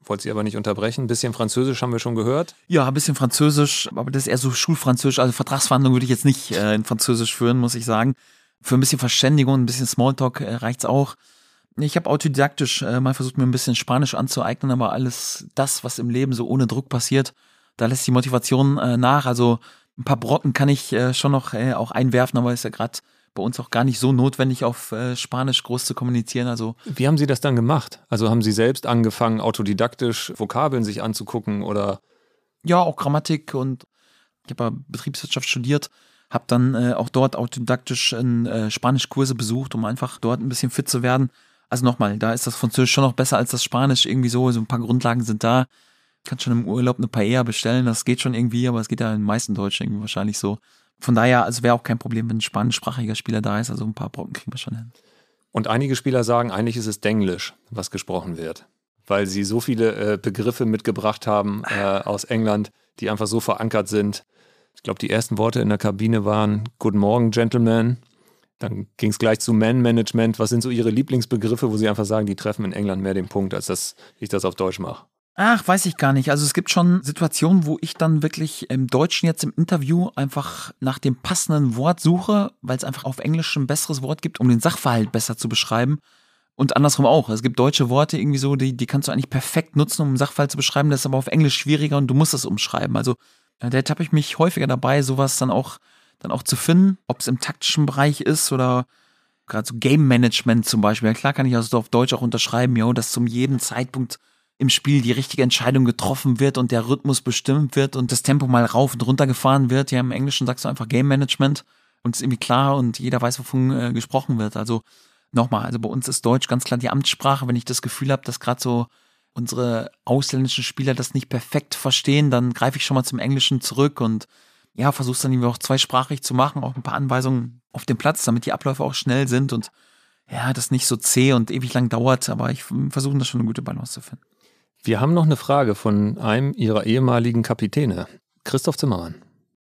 wollte Sie aber nicht unterbrechen. Ein bisschen Französisch haben wir schon gehört. Ja, ein bisschen Französisch, aber das ist eher so Schulfranzösisch. Also Vertragsverhandlungen würde ich jetzt nicht in Französisch führen, muss ich sagen. Für ein bisschen Verständigung, ein bisschen Smalltalk reicht's auch. Ich habe autodidaktisch mal versucht, mir ein bisschen Spanisch anzueignen, aber alles das, was im Leben so ohne Druck passiert, da lässt die Motivation nach. Also ein paar Brocken kann ich schon noch auch einwerfen, aber ist ja gerade bei uns auch gar nicht so notwendig, auf Spanisch groß zu kommunizieren. Also Wie haben Sie das dann gemacht? Also haben Sie selbst angefangen, autodidaktisch Vokabeln sich anzugucken oder? ja, auch Grammatik, und ich habe ja Betriebswirtschaft studiert, habe dann auch dort autodidaktisch Spanischkurse besucht, um einfach dort ein bisschen fit zu werden. Also nochmal, da ist das Französisch schon noch besser als das Spanisch, irgendwie so ein paar Grundlagen sind da. Kannst schon im Urlaub eine Paella bestellen, das geht schon irgendwie, aber es geht ja in den meisten Deutschen irgendwie wahrscheinlich so. Von daher, also wäre auch kein Problem, wenn ein spanischsprachiger Spieler da ist, also ein paar Brocken kriegen wir schon hin. Und einige Spieler sagen, eigentlich ist es Denglisch, was gesprochen wird, weil sie so viele Begriffe mitgebracht haben aus England, die einfach so verankert sind. Ich glaube, die ersten Worte in der Kabine waren Guten Morgen, Gentlemen. Dann ging es gleich zu Man-Management. Was sind so Ihre Lieblingsbegriffe, wo Sie einfach sagen, die treffen in England mehr den Punkt, als dass ich das auf Deutsch mache? Ach, weiß ich gar nicht. Also es gibt schon Situationen, wo ich dann wirklich im Deutschen jetzt im Interview einfach nach dem passenden Wort suche, weil es einfach auf Englisch ein besseres Wort gibt, um den Sachverhalt besser zu beschreiben. Und andersrum auch. Es gibt deutsche Worte irgendwie so, die kannst du eigentlich perfekt nutzen, um einen Sachverhalt zu beschreiben. Das ist aber auf Englisch schwieriger und du musst es umschreiben. Also da ertappe ich mich häufiger dabei, sowas dann auch zu finden, ob es im taktischen Bereich ist oder gerade so Game Management zum Beispiel. Ja, klar kann ich also auf Deutsch auch unterschreiben, dass zum jedem Zeitpunkt im Spiel die richtige Entscheidung getroffen wird und der Rhythmus bestimmt wird und das Tempo mal rauf und runter gefahren wird. Ja, im Englischen sagst du einfach Game Management und ist irgendwie klar und jeder weiß, wovon gesprochen wird. Also nochmal, also bei uns ist Deutsch ganz klar die Amtssprache. Wenn ich das Gefühl habe, dass gerade so unsere ausländischen Spieler das nicht perfekt verstehen, dann greife ich schon mal zum Englischen zurück und ja, versuch's dann irgendwie auch zweisprachig zu machen, auch ein paar Anweisungen auf dem Platz, damit die Abläufe auch schnell sind und ja, das nicht so zäh und ewig lang dauert, aber ich versuche da schon eine gute Balance zu finden. Wir haben noch eine Frage von einem Ihrer ehemaligen Kapitäne, Christoph Zimmermann.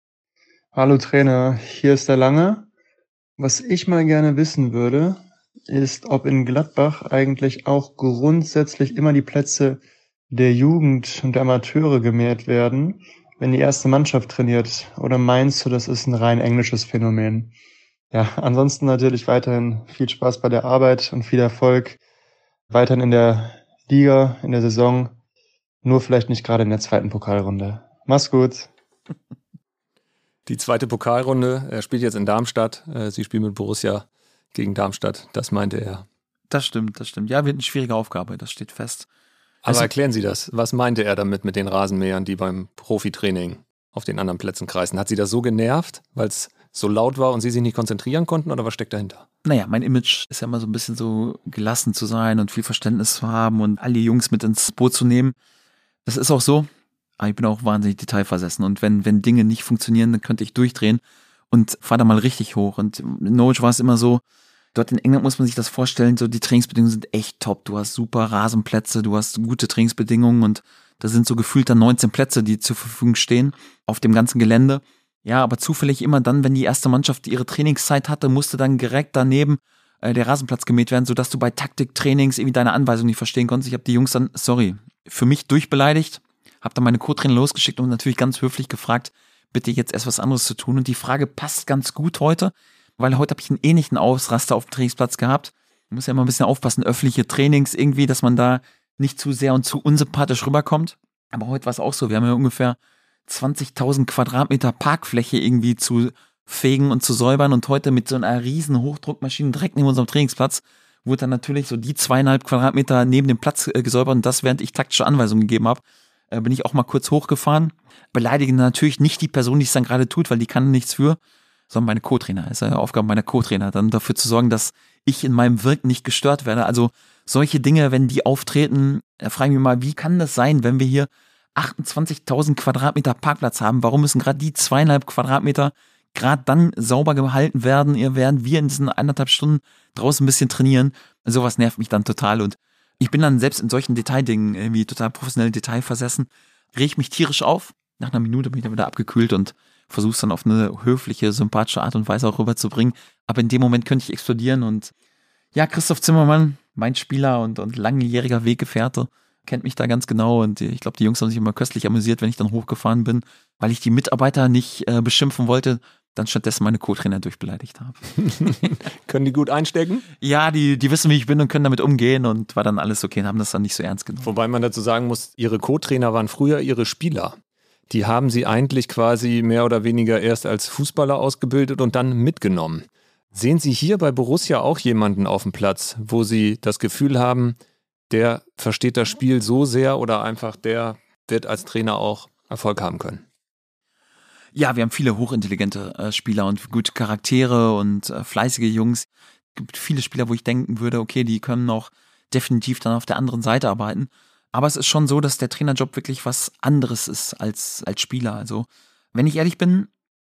Hallo Trainer, hier ist der Lange. Was ich mal gerne wissen würde, ist, ob in Gladbach eigentlich auch grundsätzlich immer die Plätze der Jugend und der Amateure gemäht werden, wenn die erste Mannschaft trainiert. Oder meinst du, das ist ein rein englisches Phänomen? Ja, ansonsten natürlich weiterhin viel Spaß bei der Arbeit und viel Erfolg weiterhin in der Liga, in der Saison, nur vielleicht nicht gerade in der zweiten Pokalrunde. Mach's gut. Die zweite Pokalrunde, er spielt jetzt in Darmstadt, Sie spielen mit Borussia gegen Darmstadt, das meinte er. Das stimmt. Ja, wird eine schwierige Aufgabe, das steht fest. Aber also, erklären Sie das, was meinte er damit mit den Rasenmähern, die beim Profitraining auf den anderen Plätzen kreisen? Hat Sie das so genervt, weil es so laut war und Sie sich nicht konzentrieren konnten oder was steckt dahinter? Naja, mein Image ist ja immer so ein bisschen so gelassen zu sein und viel Verständnis zu haben und alle Jungs mit ins Boot zu nehmen. Das ist auch so, aber ich bin auch wahnsinnig detailversessen und wenn Dinge nicht funktionieren, dann könnte ich durchdrehen und fahr da mal richtig hoch. Und in Norwich war es immer so, dort in England muss man sich das vorstellen, so die Trainingsbedingungen sind echt top. Du hast super Rasenplätze, du hast gute Trainingsbedingungen und da sind so gefühlt dann 19 Plätze, die zur Verfügung stehen auf dem ganzen Gelände. Ja, aber zufällig immer dann, wenn die erste Mannschaft ihre Trainingszeit hatte, musste dann direkt daneben der Rasenplatz gemäht werden, sodass du bei Taktiktrainings irgendwie deine Anweisung nicht verstehen konntest. Ich habe die Jungs dann, für mich durchbeleidigt, habe dann meine Co-Trainer losgeschickt und natürlich ganz höflich gefragt, bitte jetzt erst was anderes zu tun. Und die Frage passt ganz gut heute, weil heute habe ich einen ähnlichen Ausraster auf dem Trainingsplatz gehabt. Man muss ja immer ein bisschen aufpassen, öffentliche Trainings irgendwie, dass man da nicht zu sehr und zu unsympathisch rüberkommt. Aber heute war es auch so, wir haben ja ungefähr 20.000 Quadratmeter Parkfläche irgendwie zu fegen und zu säubern und heute mit so einer riesen Hochdruckmaschine direkt neben unserem Trainingsplatz wurde dann natürlich so die 2,5 Quadratmeter neben dem Platz gesäubert und das, während ich taktische Anweisungen gegeben habe, bin ich auch mal kurz hochgefahren. Beleidige natürlich nicht die Person, die es dann gerade tut, weil die kann nichts für, sondern meine Co-Trainer. Es ist ja Aufgabe meiner Co-Trainer, dann dafür zu sorgen, dass ich in meinem Wirken nicht gestört werde. Also solche Dinge, wenn die auftreten, da frage ich mich mal, wie kann das sein, wenn wir hier 28.000 Quadratmeter Parkplatz haben, warum müssen gerade die 2,5 Quadratmeter gerade dann sauber gehalten werden, während wir in diesen 1,5 Stunden draußen ein bisschen trainieren? Sowas nervt mich dann total und ich bin dann selbst in solchen Detaildingen irgendwie total professionell detailversessen, reg mich tierisch auf, nach einer Minute bin ich dann wieder abgekühlt und versuche es dann auf eine höfliche, sympathische Art und Weise auch rüberzubringen, aber in dem Moment könnte ich explodieren und ja, Christoph Zimmermann, mein Spieler und langjähriger Weggefährte, kennt mich da ganz genau und ich glaube, die Jungs haben sich immer köstlich amüsiert, wenn ich dann hochgefahren bin, weil ich die Mitarbeiter nicht beschimpfen wollte, dann stattdessen meine Co-Trainer durchbeleidigt habe. Können die gut einstecken? Ja, die wissen, wie ich bin und können damit umgehen und war dann alles okay und haben das dann nicht so ernst genommen. Wobei man dazu sagen muss, ihre Co-Trainer waren früher ihre Spieler. Die haben sie eigentlich quasi mehr oder weniger erst als Fußballer ausgebildet und dann mitgenommen. Sehen Sie hier bei Borussia auch jemanden auf dem Platz, wo Sie das Gefühl haben, der versteht das Spiel so sehr oder einfach der wird als Trainer auch Erfolg haben können? Ja, wir haben viele hochintelligente Spieler und gute Charaktere und fleißige Jungs. Es gibt viele Spieler, wo ich denken würde, okay, die können auch definitiv dann auf der anderen Seite arbeiten. Aber es ist schon so, dass der Trainerjob wirklich was anderes ist als Spieler. Also, wenn ich ehrlich bin,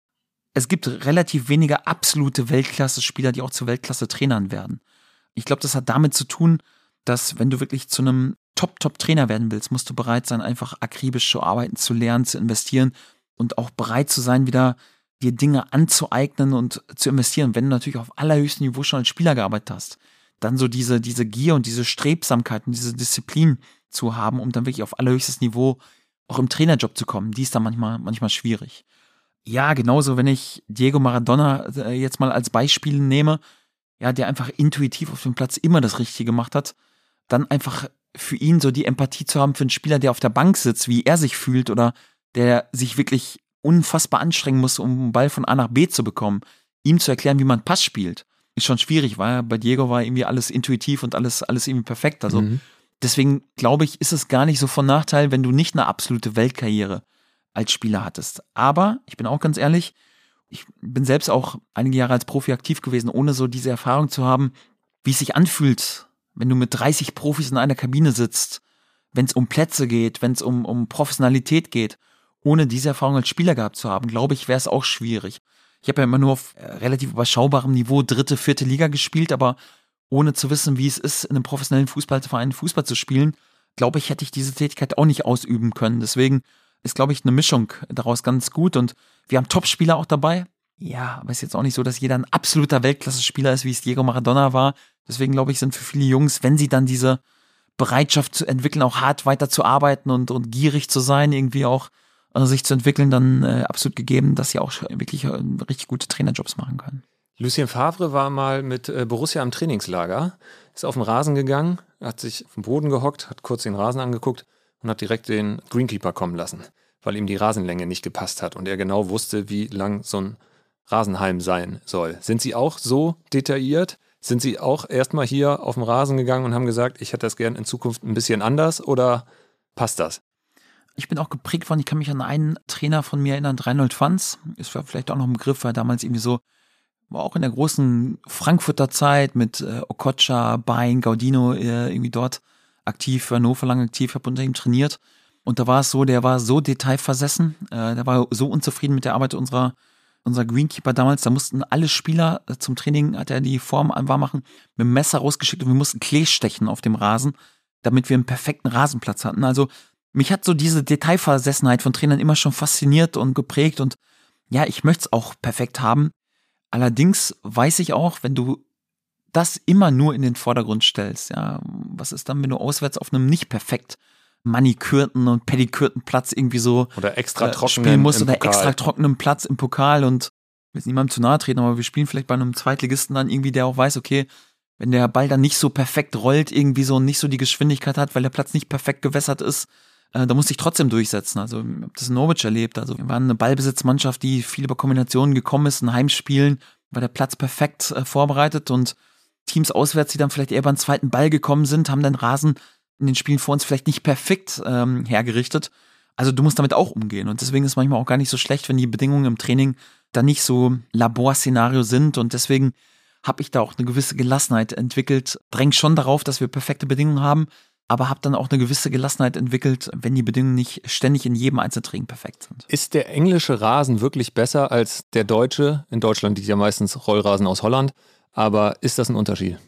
es gibt relativ wenige absolute Weltklasse-Spieler, die auch zu Weltklasse-Trainern werden. Ich glaube, das hat damit zu tun, dass wenn du wirklich zu einem Top-Trainer werden willst, musst du bereit sein, einfach akribisch zu arbeiten, zu lernen, zu investieren und auch bereit zu sein, wieder dir Dinge anzueignen und zu investieren. Wenn du natürlich auf allerhöchstem Niveau schon als Spieler gearbeitet hast, dann so diese Gier und diese Strebsamkeit und diese Disziplin zu haben, um dann wirklich auf allerhöchstes Niveau auch im Trainerjob zu kommen, die ist dann manchmal schwierig. Ja, genauso, wenn ich Diego Maradona jetzt mal als Beispiel nehme, ja, der einfach intuitiv auf dem Platz immer das Richtige gemacht hat, dann einfach für ihn so die Empathie zu haben für einen Spieler, der auf der Bank sitzt, wie er sich fühlt oder der sich wirklich unfassbar anstrengen muss, um einen Ball von A nach B zu bekommen, ihm zu erklären, wie man Pass spielt, ist schon schwierig, weil bei Diego war irgendwie alles intuitiv und alles irgendwie perfekt. Also deswegen glaube ich, ist es gar nicht so von Nachteil, wenn du nicht eine absolute Weltkarriere als Spieler hattest. Aber ich bin auch ganz ehrlich, ich bin selbst auch einige Jahre als Profi aktiv gewesen, ohne so diese Erfahrung zu haben, wie es sich anfühlt, wenn du mit 30 Profis in einer Kabine sitzt, wenn es um Plätze geht, wenn es um Professionalität geht. Ohne diese Erfahrung als Spieler gehabt zu haben, glaube ich, wäre es auch schwierig. Ich habe ja immer nur auf relativ überschaubarem Niveau 3., 4. Liga gespielt, aber ohne zu wissen, wie es ist, in einem professionellen Fußballverein Fußball zu spielen, glaube ich, hätte ich diese Tätigkeit auch nicht ausüben können. Deswegen ist, glaube ich, eine Mischung daraus ganz gut und wir haben Top-Spieler auch dabei. Ja, aber es ist jetzt auch nicht so, dass jeder ein absoluter Weltklasse-Spieler ist, wie es Diego Maradona war. Deswegen, glaube ich, sind für viele Jungs, wenn sie dann diese Bereitschaft zu entwickeln, auch hart weiter zu arbeiten und gierig zu sein, irgendwie auch sich zu entwickeln, dann absolut gegeben, dass sie auch wirklich richtig gute Trainerjobs machen können. Lucien Favre war mal mit Borussia im Trainingslager, ist auf den Rasen gegangen, hat sich auf den Boden gehockt, hat kurz den Rasen angeguckt und hat direkt den Greenkeeper kommen lassen, weil ihm die Rasenlänge nicht gepasst hat und er genau wusste, wie lang so ein Rasenhalm sein soll. Sind Sie auch so detailliert? Sind Sie auch erstmal hier auf den Rasen gegangen und haben gesagt, ich hätte das gern in Zukunft ein bisschen anders oder passt das? Ich bin auch geprägt worden, ich kann mich an einen Trainer von mir erinnern, Reinhold Fanz, ist vielleicht auch noch ein Begriff, weil damals irgendwie so, war auch in der großen Frankfurter Zeit mit Okocha, Bein, Gaudino irgendwie dort aktiv, für Hannover lang aktiv, habe unter ihm trainiert und da war es so, der war so detailversessen, der war so unzufrieden mit der Arbeit unserer Greenkeeper damals, da mussten alle Spieler zum Training, hat er die Form warm machen, mit dem Messer rausgeschickt und wir mussten Klee stechen auf dem Rasen, damit wir einen perfekten Rasenplatz hatten, also mich hat so diese Detailversessenheit von Trainern immer schon fasziniert und geprägt und ja, ich möchte es auch perfekt haben. Allerdings weiß ich auch, wenn du das immer nur in den Vordergrund stellst, ja, was ist dann, wenn du auswärts auf einem nicht perfekt manikürten und pedikürten Platz irgendwie so oder extra trockenen spielen musst oder extra trockenen Platz im Pokal und ich will niemandem zu nahe treten, aber wir spielen vielleicht bei einem Zweitligisten dann irgendwie, der auch weiß, okay, wenn der Ball dann nicht so perfekt rollt, irgendwie so und nicht so die Geschwindigkeit hat, weil der Platz nicht perfekt gewässert ist, da musste ich trotzdem durchsetzen. Also ich habe das in Norwich erlebt. Also wir waren eine Ballbesitzmannschaft, die viel über Kombinationen gekommen ist, in Heimspielen war der Platz perfekt vorbereitet und Teams auswärts, die dann vielleicht eher über einen zweiten Ball gekommen sind, haben den Rasen in den Spielen vor uns vielleicht nicht perfekt hergerichtet. Also du musst damit auch umgehen und deswegen ist es manchmal auch gar nicht so schlecht, wenn die Bedingungen im Training da nicht so Laborszenario sind und deswegen habe ich da auch eine gewisse Gelassenheit entwickelt, drängt schon darauf, dass wir perfekte Bedingungen haben, aber habe dann auch eine gewisse Gelassenheit entwickelt, wenn die Bedingungen nicht ständig in jedem Einzeltraining perfekt sind. Ist der englische Rasen wirklich besser als der deutsche? In Deutschland liegt ja meistens Rollrasen aus Holland, aber ist das ein Unterschied?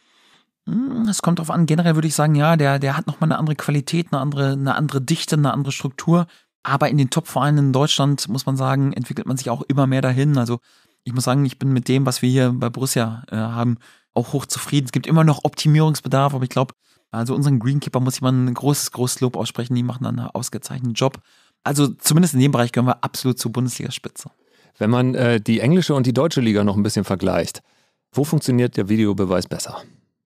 Es kommt drauf an, generell würde ich sagen, ja, der hat nochmal eine andere Qualität, eine andere Dichte, eine andere Struktur, aber in den Top-Vereinen in Deutschland, muss man sagen, entwickelt man sich auch immer mehr dahin, also ich muss sagen, ich bin mit dem, was wir hier bei Borussia haben, auch hoch zufrieden. Es gibt immer noch Optimierungsbedarf, aber ich glaube, Also unseren Greenkeeper muss ich mal ein großes Lob aussprechen. Die machen einen ausgezeichneten Job. Also zumindest in dem Bereich gehören wir absolut zur Bundesligaspitze. Wenn man die englische und die deutsche Liga noch ein bisschen vergleicht, wo funktioniert der Videobeweis besser?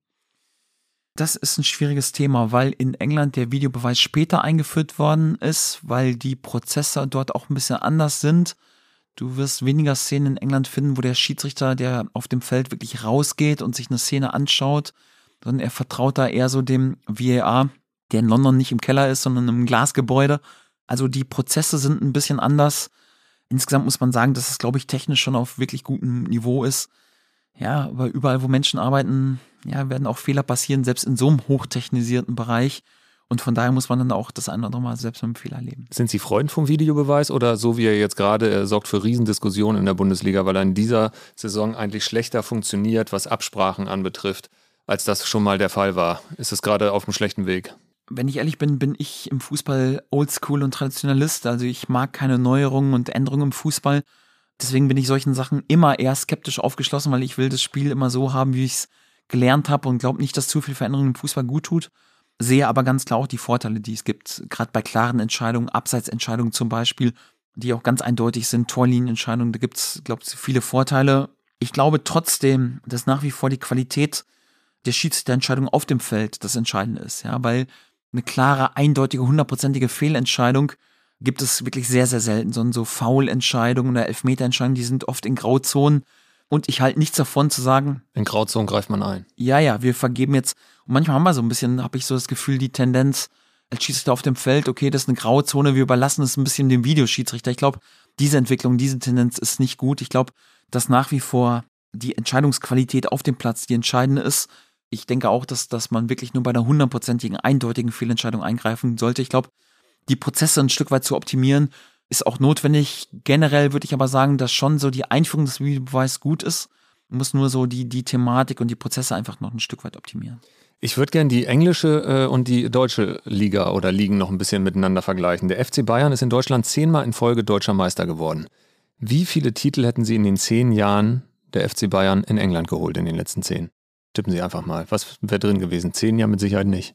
Das ist ein schwieriges Thema, weil in England der Videobeweis später eingeführt worden ist, weil die Prozesse dort auch ein bisschen anders sind. Du wirst weniger Szenen in England finden, wo der Schiedsrichter, der auf dem Feld wirklich rausgeht und sich eine Szene anschaut, sondern er vertraut da eher so dem VAR, der in London nicht im Keller ist, sondern im Glasgebäude. Also die Prozesse sind ein bisschen anders. Insgesamt muss man sagen, dass es, glaube ich, technisch schon auf wirklich gutem Niveau ist. Ja, aber überall, wo Menschen arbeiten, ja, werden auch Fehler passieren, selbst in so einem hochtechnisierten Bereich. Und von daher muss man dann auch das eine oder andere Mal selbst mit einem Fehler leben. Sind Sie Freund vom Videobeweis oder so wie er jetzt gerade sorgt für Riesendiskussionen in der Bundesliga, weil er in dieser Saison eigentlich schlechter funktioniert, was Absprachen anbetrifft, als das schon mal der Fall war? Ist es gerade auf einem schlechten Weg? Wenn ich ehrlich bin, bin ich im Fußball Oldschool und Traditionalist. Also ich mag keine Neuerungen und Änderungen im Fußball. Deswegen bin ich solchen Sachen immer eher skeptisch aufgeschlossen, weil ich will das Spiel immer so haben, wie ich es gelernt habe und glaube nicht, dass zu viel Veränderung im Fußball gut tut. Sehe aber ganz klar auch die Vorteile, die es gibt, gerade bei klaren Entscheidungen, Abseitsentscheidungen zum Beispiel, die auch ganz eindeutig sind, Torlinienentscheidungen, da gibt es, glaube ich, viele Vorteile. Ich glaube trotzdem, dass nach wie vor die Qualität der Schiedsrichterentscheidung auf dem Feld das Entscheidende ist, ja, weil eine klare, eindeutige, 100%ige Fehlentscheidung gibt es wirklich sehr, sehr selten. So Foul-Entscheidungen oder Elfmeterentscheidungen, die sind oft in Grauzonen. Und ich halte nichts davon zu sagen. In Grauzonen greift man ein. Ja, wir vergeben jetzt. Und manchmal haben wir so ein bisschen, habe ich so das Gefühl, die Tendenz, als Schiedsrichter auf dem Feld, okay, das ist eine Grauzone, wir überlassen es ein bisschen dem Videoschiedsrichter. Ich glaube, diese Entwicklung, diese Tendenz ist nicht gut. Ich glaube, dass nach wie vor die Entscheidungsqualität auf dem Platz die entscheidende ist. Ich denke auch, dass man wirklich nur bei einer 100%igen, eindeutigen Fehlentscheidung eingreifen sollte. Ich glaube, die Prozesse ein Stück weit zu optimieren, ist auch notwendig. Generell würde ich aber sagen, dass schon so die Einführung des Videobeweises gut ist. Man muss nur so die Thematik und die Prozesse einfach noch ein Stück weit optimieren. Ich würde gerne die englische und die deutsche Liga oder Ligen noch ein bisschen miteinander vergleichen. Der FC Bayern ist in Deutschland 10-mal in Folge deutscher Meister geworden. Wie viele Titel hätten Sie in den 10 Jahren der FC Bayern in England geholt in den letzten 10? Tippen Sie einfach mal. Was wäre drin gewesen? 10 ja mit Sicherheit nicht.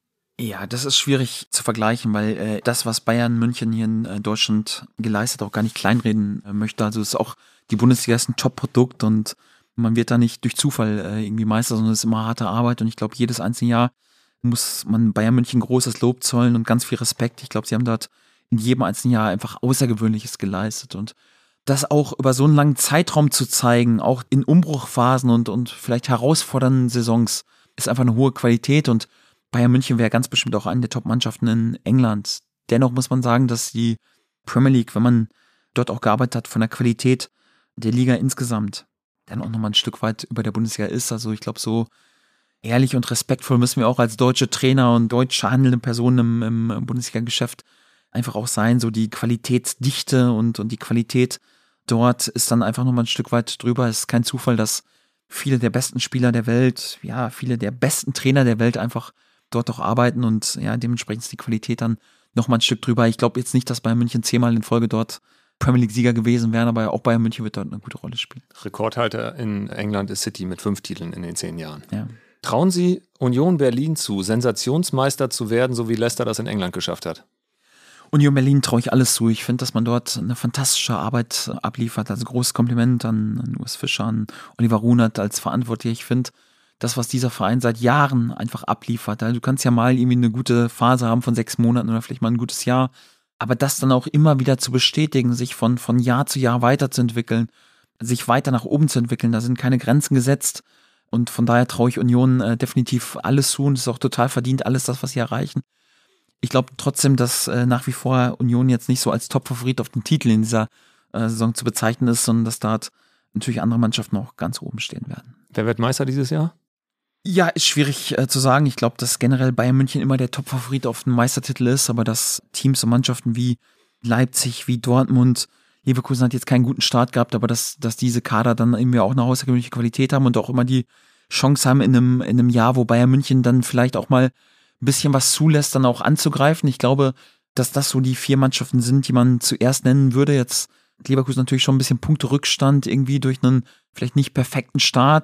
Ja, das ist schwierig zu vergleichen, weil das, was Bayern München hier in Deutschland geleistet, auch gar nicht kleinreden möchte. Also es ist auch, die Bundesliga ist ein Top-Produkt und man wird da nicht durch Zufall irgendwie Meister, sondern es ist immer harte Arbeit. Und ich glaube, jedes einzelne Jahr muss man Bayern München großes Lob zollen und ganz viel Respekt. Ich glaube, sie haben dort in jedem einzelnen Jahr einfach Außergewöhnliches geleistet. Und das auch über so einen langen Zeitraum zu zeigen, auch in Umbruchphasen und vielleicht herausfordernden Saisons, ist einfach eine hohe Qualität. Und Bayern München wäre ganz bestimmt auch eine der Top-Mannschaften in England. Dennoch muss man sagen, dass die Premier League, wenn man dort auch gearbeitet hat, von der Qualität der Liga insgesamt dann auch nochmal ein Stück weit über der Bundesliga ist. Also ich glaube, so ehrlich und respektvoll müssen wir auch als deutsche Trainer und deutsch handelnde Personen im Bundesliga-Geschäft einfach auch sein. So die Qualitätsdichte und die Qualität dort ist dann einfach nochmal ein Stück weit drüber. Es ist kein Zufall, dass viele der besten Spieler der Welt, ja, viele der besten Trainer der Welt einfach dort auch arbeiten und ja, dementsprechend ist die Qualität dann nochmal ein Stück drüber. Ich glaube jetzt nicht, dass Bayern München 10-mal in Folge dort Premier League-Sieger gewesen wären, aber auch Bayern München wird dort eine gute Rolle spielen. Rekordhalter in England ist City mit 5 Titeln in den 10 Jahren. Ja. Trauen Sie Union Berlin zu, Sensationsmeister zu werden, so wie Leicester das in England geschafft hat? Union Berlin traue ich alles zu. Ich finde, dass man dort eine fantastische Arbeit abliefert. Also großes Kompliment an Urs Fischer, an Oliver Runert als Verantwortlicher. Ich finde, das, was dieser Verein seit Jahren einfach abliefert. Also du kannst ja mal irgendwie eine gute Phase haben von 6 Monaten oder vielleicht mal ein gutes Jahr. Aber das dann auch immer wieder zu bestätigen, sich von Jahr zu Jahr weiterzuentwickeln, sich weiter nach oben zu entwickeln, da sind keine Grenzen gesetzt. Und von daher traue ich Union definitiv alles zu und es ist auch total verdient, alles das, was sie erreichen. Ich glaube trotzdem, dass nach wie vor Union jetzt nicht so als Top-Favorit auf den Titel in dieser Saison zu bezeichnen ist, sondern dass da natürlich andere Mannschaften auch ganz oben stehen werden. Wer wird Meister dieses Jahr? Ja, ist schwierig zu sagen. Ich glaube, dass generell Bayern München immer der Top-Favorit auf den Meistertitel ist, aber dass Teams und Mannschaften wie Leipzig, wie Dortmund, Leverkusen hat jetzt keinen guten Start gehabt, aber dass diese Kader dann irgendwie auch eine außergewöhnliche Qualität haben und auch immer die Chance haben in einem Jahr, wo Bayern München dann vielleicht auch mal ein bisschen was zulässt, dann auch anzugreifen. Ich glaube, dass das so die 4 Mannschaften sind, die man zuerst nennen würde. Jetzt Leverkusen natürlich schon ein bisschen Punkterückstand irgendwie durch einen vielleicht nicht perfekten Start.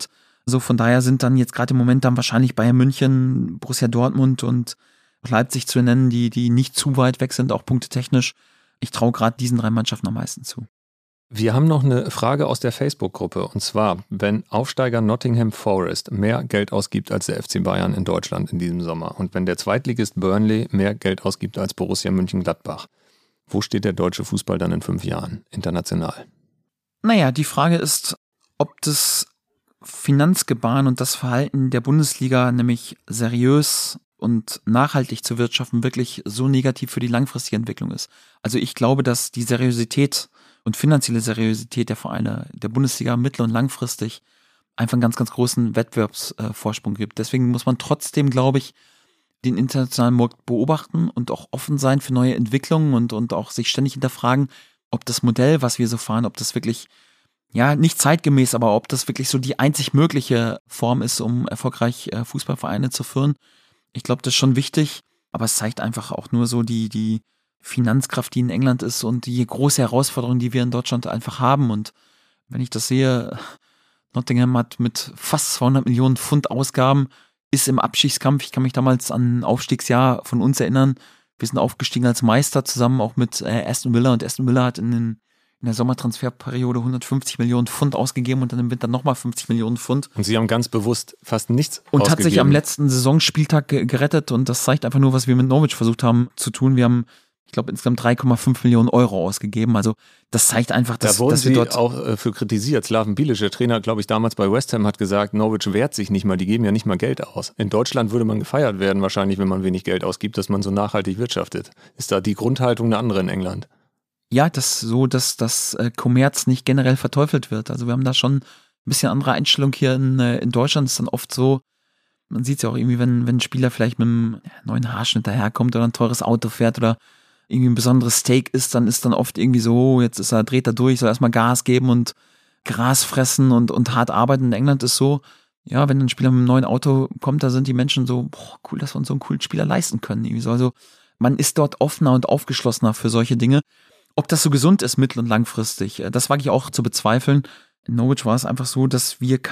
Also von daher sind dann jetzt gerade im Moment dann wahrscheinlich Bayern München, Borussia Dortmund und Leipzig zu nennen, die nicht zu weit weg sind, auch punktetechnisch. Ich traue gerade diesen 3 Mannschaften am meisten zu. Wir haben noch eine Frage aus der Facebook-Gruppe, und zwar, wenn Aufsteiger Nottingham Forest mehr Geld ausgibt als der FC Bayern in Deutschland in diesem Sommer und wenn der Zweitligist Burnley mehr Geld ausgibt als Borussia Mönchengladbach, wo steht der deutsche Fußball dann in 5 Jahren international? Naja, die Frage ist, ob das Finanzgebaren und das Verhalten der Bundesliga, nämlich seriös und nachhaltig zu wirtschaften, wirklich so negativ für die langfristige Entwicklung ist. Also ich glaube, dass die Seriosität und finanzielle Seriosität der Vereine der Bundesliga mittel- und langfristig einfach einen ganz, ganz großen Wettbewerbsvorsprung gibt. Deswegen muss man trotzdem, glaube ich, den internationalen Markt beobachten und auch offen sein für neue Entwicklungen und auch sich ständig hinterfragen, ob das Modell, was wir so fahren, ob das wirklich, ja, nicht zeitgemäß, aber ob das wirklich so die einzig mögliche Form ist, um erfolgreich Fußballvereine zu führen. Ich glaube, das ist schon wichtig, aber es zeigt einfach auch nur so die Finanzkraft, die in England ist und die große Herausforderung, die wir in Deutschland einfach haben. Und wenn ich das sehe, Nottingham hat mit fast 200 Millionen Pfund Ausgaben, ist im Abstiegskampf. Ich kann mich damals an ein Aufstiegsjahr von uns erinnern. Wir sind aufgestiegen als Meister zusammen auch mit Aston Villa und Aston Villa hat in der Sommertransferperiode 150 Millionen Pfund ausgegeben und dann im Winter nochmal 50 Millionen Pfund. Und sie haben ganz bewusst fast nichts und ausgegeben. hat sich am letzten Saisonspieltag gerettet und das zeigt einfach nur, was wir mit Norwich versucht haben zu tun. Wir haben, ich glaube, insgesamt 3,5 Millionen Euro ausgegeben. Also das zeigt einfach, dass wir dort auch für kritisiert. Slaven Bilic, der Trainer, glaube ich, damals bei West Ham, hat gesagt, Norwich wehrt sich nicht mal, die geben ja nicht mal Geld aus. In Deutschland würde man gefeiert werden wahrscheinlich, wenn man wenig Geld ausgibt, dass man so nachhaltig wirtschaftet. Ist da die Grundhaltung eine andere in England? Ja, dass das Kommerz nicht generell verteufelt wird. Also wir haben da schon ein bisschen andere Einstellung hier in Deutschland. Ist dann oft so, man sieht es ja auch irgendwie, wenn ein Spieler vielleicht mit einem neuen Haarschnitt daherkommt oder ein teures Auto fährt oder irgendwie ein besonderes Steak isst, dann ist dann oft irgendwie so, dreht er durch, soll erstmal Gas geben und Gras fressen und hart arbeiten. In England ist so, ja, wenn ein Spieler mit einem neuen Auto kommt, da sind die Menschen so, boah, cool, dass wir uns so einen coolen Spieler leisten können. Irgendwie so. Also man ist dort offener und aufgeschlossener für solche Dinge. Ob das so gesund ist, mittel- und langfristig, das wage ich auch zu bezweifeln. In Norwich war es einfach so, dass wir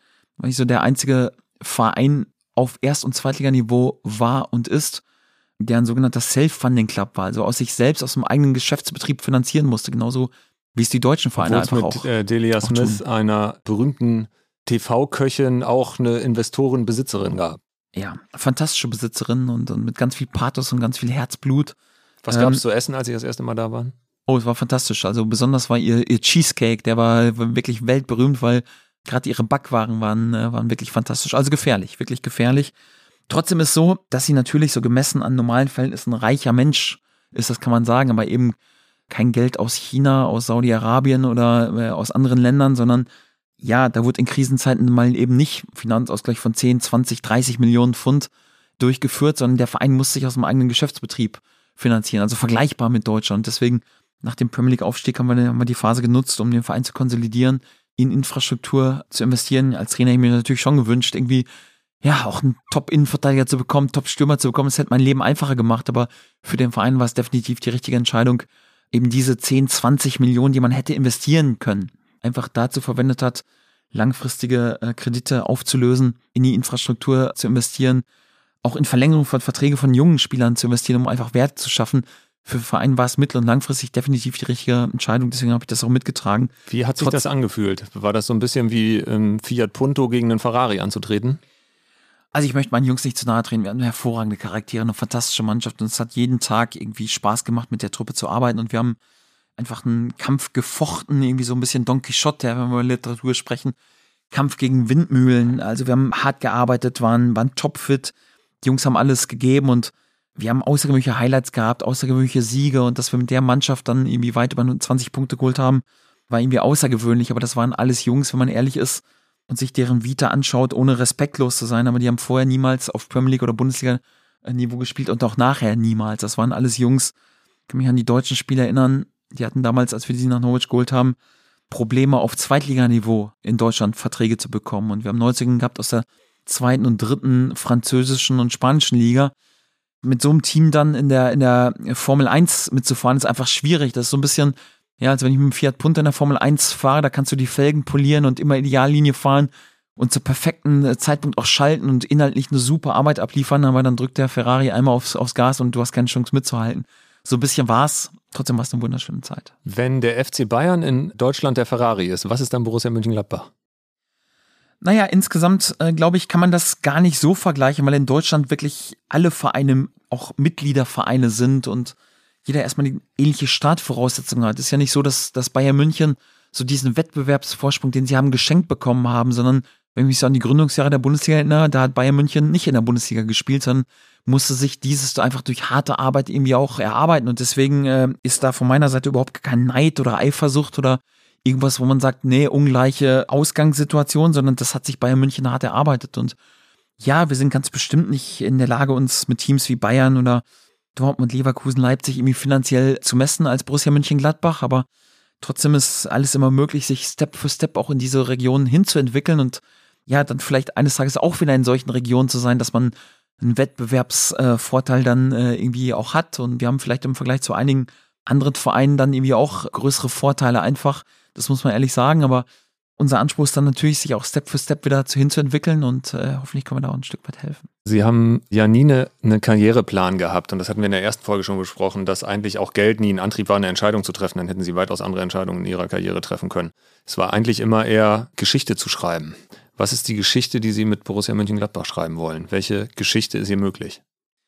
der einzige Verein auf Erst- und Zweitliganiveau war und ist, der ein sogenannter Self-Funding-Club war, also aus sich selbst, aus dem eigenen Geschäftsbetrieb finanzieren musste, genauso wie es die deutschen Vereine einfach auch mit Delia Smith, tun. einer berühmten TV-Köchin, auch eine Investorin-Besitzerin gab. Ja, fantastische Besitzerin und mit ganz viel Pathos und ganz viel Herzblut. Was gab es zu essen, als Sie das erste Mal da waren? Oh, es war fantastisch. Also besonders war ihr Cheesecake, der war wirklich weltberühmt, weil gerade ihre Backwaren waren wirklich fantastisch. Also gefährlich, wirklich gefährlich. Trotzdem ist so, dass sie natürlich so gemessen an normalen Verhältnissen ein reicher Mensch ist, das kann man sagen, aber eben kein Geld aus China, aus Saudi-Arabien oder aus anderen Ländern, sondern ja, da wurde in Krisenzeiten mal eben nicht Finanzausgleich von 10, 20, 30 Millionen Pfund durchgeführt, sondern der Verein muss sich aus dem eigenen Geschäftsbetrieb finanzieren, also vergleichbar mit Deutschland. Deswegen nach dem Premier League Aufstieg haben wir die Phase genutzt, um den Verein zu konsolidieren, in Infrastruktur zu investieren. Als Trainer hätte ich mir natürlich schon gewünscht, irgendwie ja auch einen Top-Innenverteidiger zu bekommen, Top-Stürmer zu bekommen. Das hätte mein Leben einfacher gemacht, aber für den Verein war es definitiv die richtige Entscheidung, eben diese 10, 20 Millionen, die man hätte investieren können, einfach dazu verwendet hat, langfristige Kredite aufzulösen, in die Infrastruktur zu investieren, auch in Verlängerung von Verträgen von jungen Spielern zu investieren, um einfach Wert zu schaffen. Für den Verein war es mittel- und langfristig definitiv die richtige Entscheidung, deswegen habe ich das auch mitgetragen. Wie hat sich das angefühlt? War das so ein bisschen wie Fiat Punto gegen einen Ferrari anzutreten? Also ich möchte meinen Jungs nicht zu nahe treten, wir hatten hervorragende Charaktere, eine fantastische Mannschaft und es hat jeden Tag irgendwie Spaß gemacht, mit der Truppe zu arbeiten und wir haben einfach einen Kampf gefochten, irgendwie so ein bisschen Don Quixote, wenn wir über Literatur sprechen, Kampf gegen Windmühlen, also wir haben hart gearbeitet, waren topfit, die Jungs haben alles gegeben und wir haben außergewöhnliche Highlights gehabt, außergewöhnliche Siege und dass wir mit der Mannschaft dann irgendwie weit über 20 Punkte geholt haben, war irgendwie außergewöhnlich, aber das waren alles Jungs, wenn man ehrlich ist und sich deren Vita anschaut, ohne respektlos zu sein, aber die haben vorher niemals auf Premier League oder Bundesliga-Niveau gespielt und auch nachher niemals. Das waren alles Jungs, ich kann mich an die deutschen Spieler erinnern, die hatten damals, als wir die nach Norwich geholt haben, Probleme auf Zweitliganiveau in Deutschland Verträge zu bekommen und wir haben Neuzugänge gehabt aus der zweiten und dritten französischen und spanischen Liga. Mit so einem Team dann in der Formel 1 mitzufahren, ist einfach schwierig. Das ist so ein bisschen, ja, als wenn ich mit dem Fiat Punto in der Formel 1 fahre, da kannst du die Felgen polieren und immer Ideallinie fahren und zur perfekten Zeitpunkt auch schalten und inhaltlich eine super Arbeit abliefern, aber dann drückt der Ferrari einmal aufs Gas und du hast keine Chance mitzuhalten. So ein bisschen war's. Trotzdem war es eine wunderschöne Zeit. Wenn der FC Bayern in Deutschland der Ferrari ist, was ist dann Borussia Mönchengladbach? Naja, insgesamt, glaube ich, kann man das gar nicht so vergleichen, weil in Deutschland wirklich alle Vereine auch Mitgliedervereine sind und jeder erstmal die ähnliche Startvoraussetzungen hat. Es ist ja nicht so, dass Bayern München so diesen Wettbewerbsvorsprung, den sie haben, geschenkt bekommen haben, sondern wenn ich mich so an die Gründungsjahre der Bundesliga erinnere, da hat Bayern München nicht in der Bundesliga gespielt, sondern musste sich dieses einfach durch harte Arbeit irgendwie auch erarbeiten. Und deswegen ist da von meiner Seite überhaupt kein Neid oder Eifersucht oder irgendwas, wo man sagt, nee, ungleiche Ausgangssituation, sondern das hat sich Bayern München hart erarbeitet. Und ja, wir sind ganz bestimmt nicht in der Lage, uns mit Teams wie Bayern oder Dortmund, Leverkusen, Leipzig irgendwie finanziell zu messen als Borussia Mönchengladbach, aber trotzdem ist alles immer möglich, sich Step für Step auch in diese Regionen hinzuentwickeln und ja, dann vielleicht eines Tages auch wieder in solchen Regionen zu sein, dass man einen Wettbewerbsvorteil dann irgendwie auch hat und wir haben vielleicht im Vergleich zu einigen anderen Vereinen dann irgendwie auch größere Vorteile einfach, das muss man ehrlich sagen, aber unser Anspruch ist dann natürlich, sich auch Step für Step wieder hinzuentwickeln und hoffentlich können wir da auch ein Stück weit helfen. Sie haben ja nie einen Karriereplan gehabt und das hatten wir in der ersten Folge schon besprochen, dass eigentlich auch Geld nie ein Antrieb war, eine Entscheidung zu treffen, dann hätten Sie weitaus andere Entscheidungen in Ihrer Karriere treffen können. Es war eigentlich immer eher Geschichte zu schreiben. Was ist die Geschichte, die Sie mit Borussia Mönchengladbach schreiben wollen? Welche Geschichte ist hier möglich?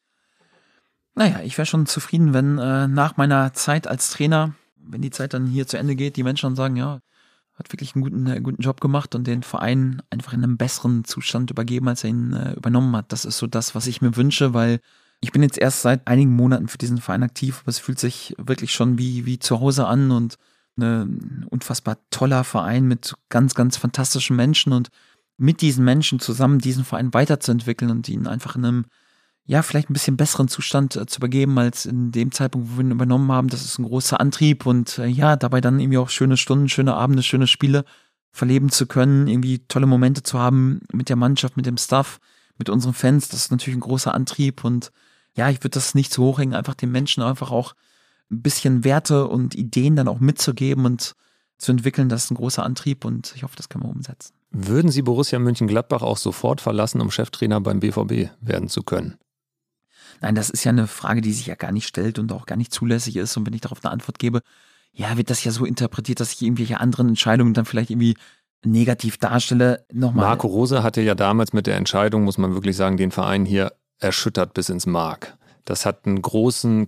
Naja, ich wäre schon zufrieden, wenn nach meiner Zeit als Trainer, wenn die Zeit dann hier zu Ende geht, die Menschen dann sagen, ja, hat wirklich einen guten Job gemacht und den Verein einfach in einem besseren Zustand übergeben, als er ihn übernommen hat. Das ist so das, was ich mir wünsche, weil ich bin jetzt erst seit einigen Monaten für diesen Verein aktiv, aber es fühlt sich wirklich schon wie zu Hause an und ein unfassbar toller Verein mit ganz, ganz fantastischen Menschen und mit diesen Menschen zusammen diesen Verein weiterzuentwickeln und ihn einfach in einem, ja, vielleicht ein bisschen besseren Zustand zu übergeben, als in dem Zeitpunkt, wo wir ihn übernommen haben. Das ist ein großer Antrieb und ja, dabei dann irgendwie auch schöne Stunden, schöne Abende, schöne Spiele verleben zu können, irgendwie tolle Momente zu haben mit der Mannschaft, mit dem Staff, mit unseren Fans. Das ist natürlich ein großer Antrieb und ja, ich würde das nicht zu hoch hängen, einfach den Menschen einfach auch ein bisschen Werte und Ideen dann auch mitzugeben und zu entwickeln. Das ist ein großer Antrieb und ich hoffe, das können wir umsetzen. Würden Sie Borussia Mönchengladbach auch sofort verlassen, um Cheftrainer beim BVB werden zu können? Nein, das ist ja eine Frage, die sich ja gar nicht stellt und auch gar nicht zulässig ist. Und wenn ich darauf eine Antwort gebe, ja, wird das ja so interpretiert, dass ich irgendwelche anderen Entscheidungen dann vielleicht irgendwie negativ darstelle. Nochmal. Marco Rose hatte ja damals mit der Entscheidung, muss man wirklich sagen, den Verein hier erschüttert bis ins Mark. Das hat einen großen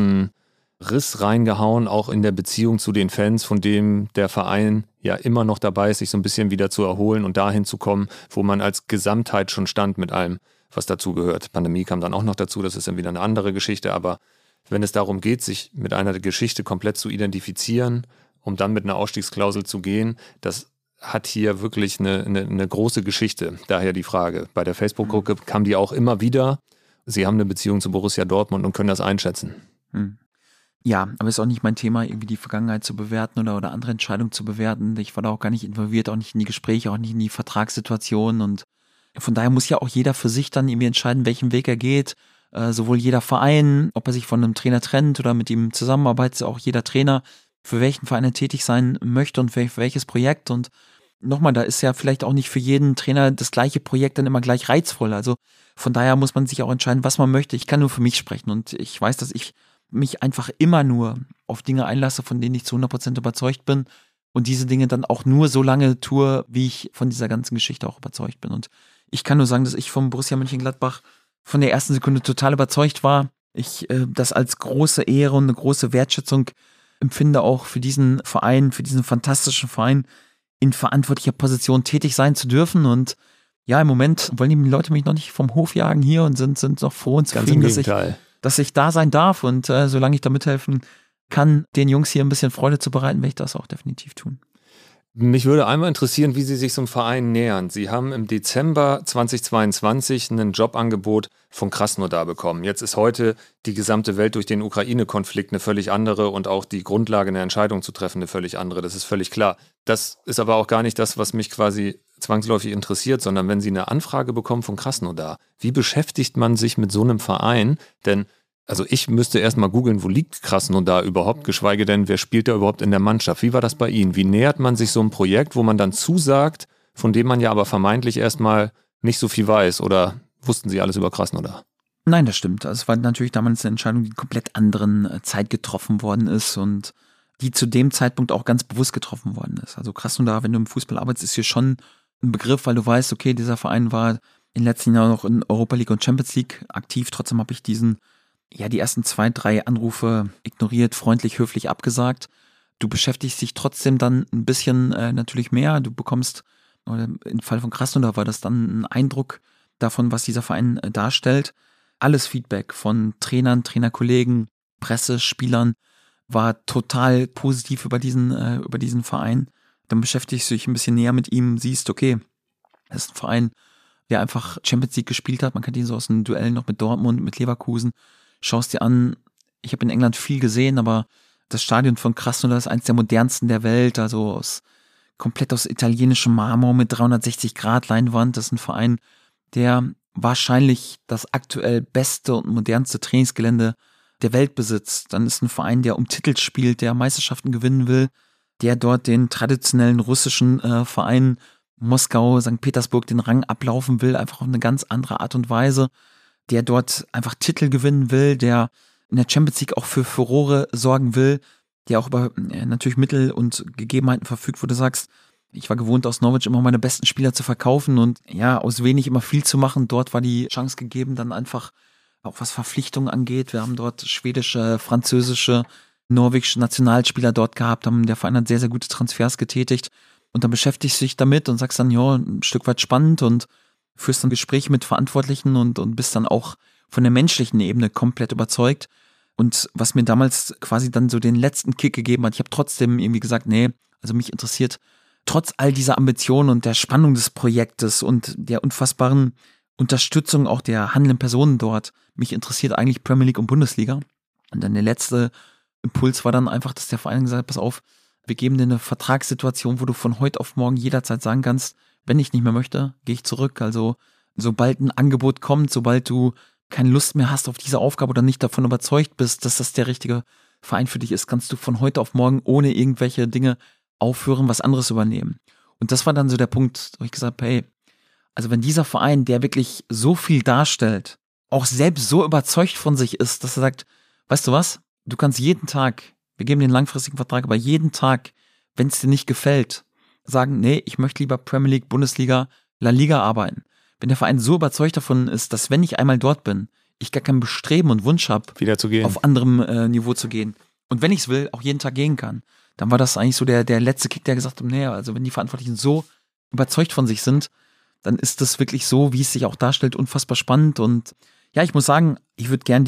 Riss reingehauen, auch in der Beziehung zu den Fans, von dem der Verein ja immer noch dabei ist, sich so ein bisschen wieder zu erholen und dahin zu kommen, wo man als Gesamtheit schon stand mit allem, was dazu gehört. Pandemie kam dann auch noch dazu, das ist dann wieder eine andere Geschichte, aber wenn es darum geht, sich mit einer Geschichte komplett zu identifizieren, um dann mit einer Ausstiegsklausel zu gehen, das hat hier wirklich eine große Geschichte. Daher die Frage. Bei der Facebook-Gruppe kam die auch immer wieder. Sie haben eine Beziehung zu Borussia Dortmund und können das einschätzen. Ja, aber es ist auch nicht mein Thema, irgendwie die Vergangenheit zu bewerten oder andere Entscheidungen zu bewerten. Ich war da auch gar nicht involviert, auch nicht in die Gespräche, auch nicht in die Vertragssituation und von daher muss ja auch jeder für sich dann irgendwie entscheiden, welchen Weg er geht. Sowohl jeder Verein, ob er sich von einem Trainer trennt oder mit ihm zusammenarbeitet, auch jeder Trainer, für welchen Verein er tätig sein möchte und für welches Projekt. Und nochmal, da ist ja vielleicht auch nicht für jeden Trainer das gleiche Projekt dann immer gleich reizvoll. Also von daher muss man sich auch entscheiden, was man möchte. Ich kann nur für mich sprechen und ich weiß, dass ich mich einfach immer nur auf Dinge einlasse, von denen ich zu 100% überzeugt bin und diese Dinge dann auch nur so lange tue, wie ich von dieser ganzen Geschichte auch überzeugt bin. Und ich kann nur sagen, dass ich vom Borussia Mönchengladbach von der ersten Sekunde total überzeugt war. Ich das als große Ehre und eine große Wertschätzung empfinde, auch für diesen Verein, für diesen fantastischen Verein in verantwortlicher Position tätig sein zu dürfen. Und ja, im Moment wollen die Leute mich noch nicht vom Hof jagen hier und sind noch froh und zufrieden, dass ich da sein darf. Und solange ich da mithelfen kann, den Jungs hier ein bisschen Freude zu bereiten, werde ich das auch definitiv tun. Mich würde einmal interessieren, wie Sie sich so einem Verein nähern. Sie haben im Dezember 2022 ein Jobangebot von Krasnodar bekommen. Jetzt ist heute die gesamte Welt durch den Ukraine-Konflikt eine völlig andere und auch die Grundlage, eine Entscheidung zu treffen, eine völlig andere. Das ist völlig klar. Das ist aber auch gar nicht das, was mich quasi zwangsläufig interessiert, sondern wenn Sie eine Anfrage bekommen von Krasnodar, wie beschäftigt man sich mit so einem Verein? Denn also ich müsste erstmal googeln, wo liegt Krasnodar überhaupt, geschweige denn, wer spielt da überhaupt in der Mannschaft? Wie war das bei Ihnen? Wie nähert man sich so einem Projekt, wo man dann zusagt von dem man ja aber vermeintlich erstmal nicht so viel weiß, oder wussten Sie alles über Krasnodar? Nein, das stimmt. Also es war natürlich damals eine Entscheidung, die in komplett anderen Zeit getroffen worden ist und die zu dem Zeitpunkt auch ganz bewusst getroffen worden ist. Also Krasnodar, wenn du im Fußball arbeitest, ist hier schon ein Begriff, weil du weißt, okay, dieser Verein war in den letzten Jahren noch in Europa League und Champions League aktiv. Trotzdem habe ich die ersten 2, 3 Anrufe ignoriert, freundlich, höflich abgesagt. Du beschäftigst dich trotzdem dann ein bisschen natürlich mehr. Du bekommst, oder im Fall von Krasnodar war das dann ein Eindruck davon, was dieser Verein darstellt. Alles Feedback von Trainern, Trainerkollegen, Presse, Spielern war total positiv über diesen Verein. Dann beschäftigst du dich ein bisschen näher mit ihm, siehst, okay, das ist ein Verein, der einfach Champions League gespielt hat. Man kennt ihn so aus den Duellen noch mit Dortmund, mit Leverkusen. Schaust dir an, ich habe in England viel gesehen, aber das Stadion von Krasnodar ist eines der modernsten der Welt, also komplett aus italienischem Marmor mit 360-Grad-Leinwand. Das ist ein Verein, der wahrscheinlich das aktuell beste und modernste Trainingsgelände der Welt besitzt. Dann ist ein Verein, der um Titel spielt, der Meisterschaften gewinnen will, der dort den traditionellen russischen Verein Moskau, St. Petersburg den Rang ablaufen will, einfach auf eine ganz andere Art und Weise, der dort einfach Titel gewinnen will, der in der Champions League auch für Furore sorgen will, der auch über natürlich Mittel und Gegebenheiten verfügt, wo du sagst, ich war gewohnt, aus Norwich immer meine besten Spieler zu verkaufen und ja, aus wenig immer viel zu machen. Dort war die Chance gegeben, dann einfach auch was Verpflichtungen angeht. Wir haben dort schwedische, französische, norwegische Nationalspieler dort gehabt, der Verein hat sehr, sehr gute Transfers getätigt und dann beschäftigst du dich damit und sagst dann, ja, ein Stück weit spannend und führst dann Gespräche mit Verantwortlichen und bist dann auch von der menschlichen Ebene komplett überzeugt. Und was mir damals quasi dann so den letzten Kick gegeben hat, ich habe trotzdem irgendwie gesagt, nee, also mich interessiert trotz all dieser Ambitionen und der Spannung des Projektes und der unfassbaren Unterstützung auch der handelnden Personen dort, mich interessiert eigentlich Premier League und Bundesliga. Und dann der letzte Impuls war dann einfach, dass der Verein gesagt hat, pass auf, wir geben dir eine Vertragssituation, wo du von heute auf morgen jederzeit sagen kannst, wenn ich nicht mehr möchte, gehe ich zurück. Also sobald ein Angebot kommt, sobald du keine Lust mehr hast auf diese Aufgabe oder nicht davon überzeugt bist, dass das der richtige Verein für dich ist, kannst du von heute auf morgen ohne irgendwelche Dinge aufhören, was anderes übernehmen. Und das war dann so der Punkt, wo ich gesagt habe, hey, also wenn dieser Verein, der wirklich so viel darstellt, auch selbst so überzeugt von sich ist, dass er sagt, weißt du was, du kannst jeden Tag, wir geben den langfristigen Vertrag, aber jeden Tag, wenn es dir nicht gefällt, sagen, nee, ich möchte lieber Premier League, Bundesliga, La Liga arbeiten. Wenn der Verein so überzeugt davon ist, dass wenn ich einmal dort bin, ich gar kein Bestreben und Wunsch habe, wieder zu gehen, auf anderem Niveau zu gehen. Und wenn ich es will, auch jeden Tag gehen kann. Dann war das eigentlich so der letzte Kick, der gesagt hat, naja, also wenn die Verantwortlichen so überzeugt von sich sind, dann ist das wirklich so, wie es sich auch darstellt, unfassbar spannend. Und ja, ich muss sagen, ich würde gern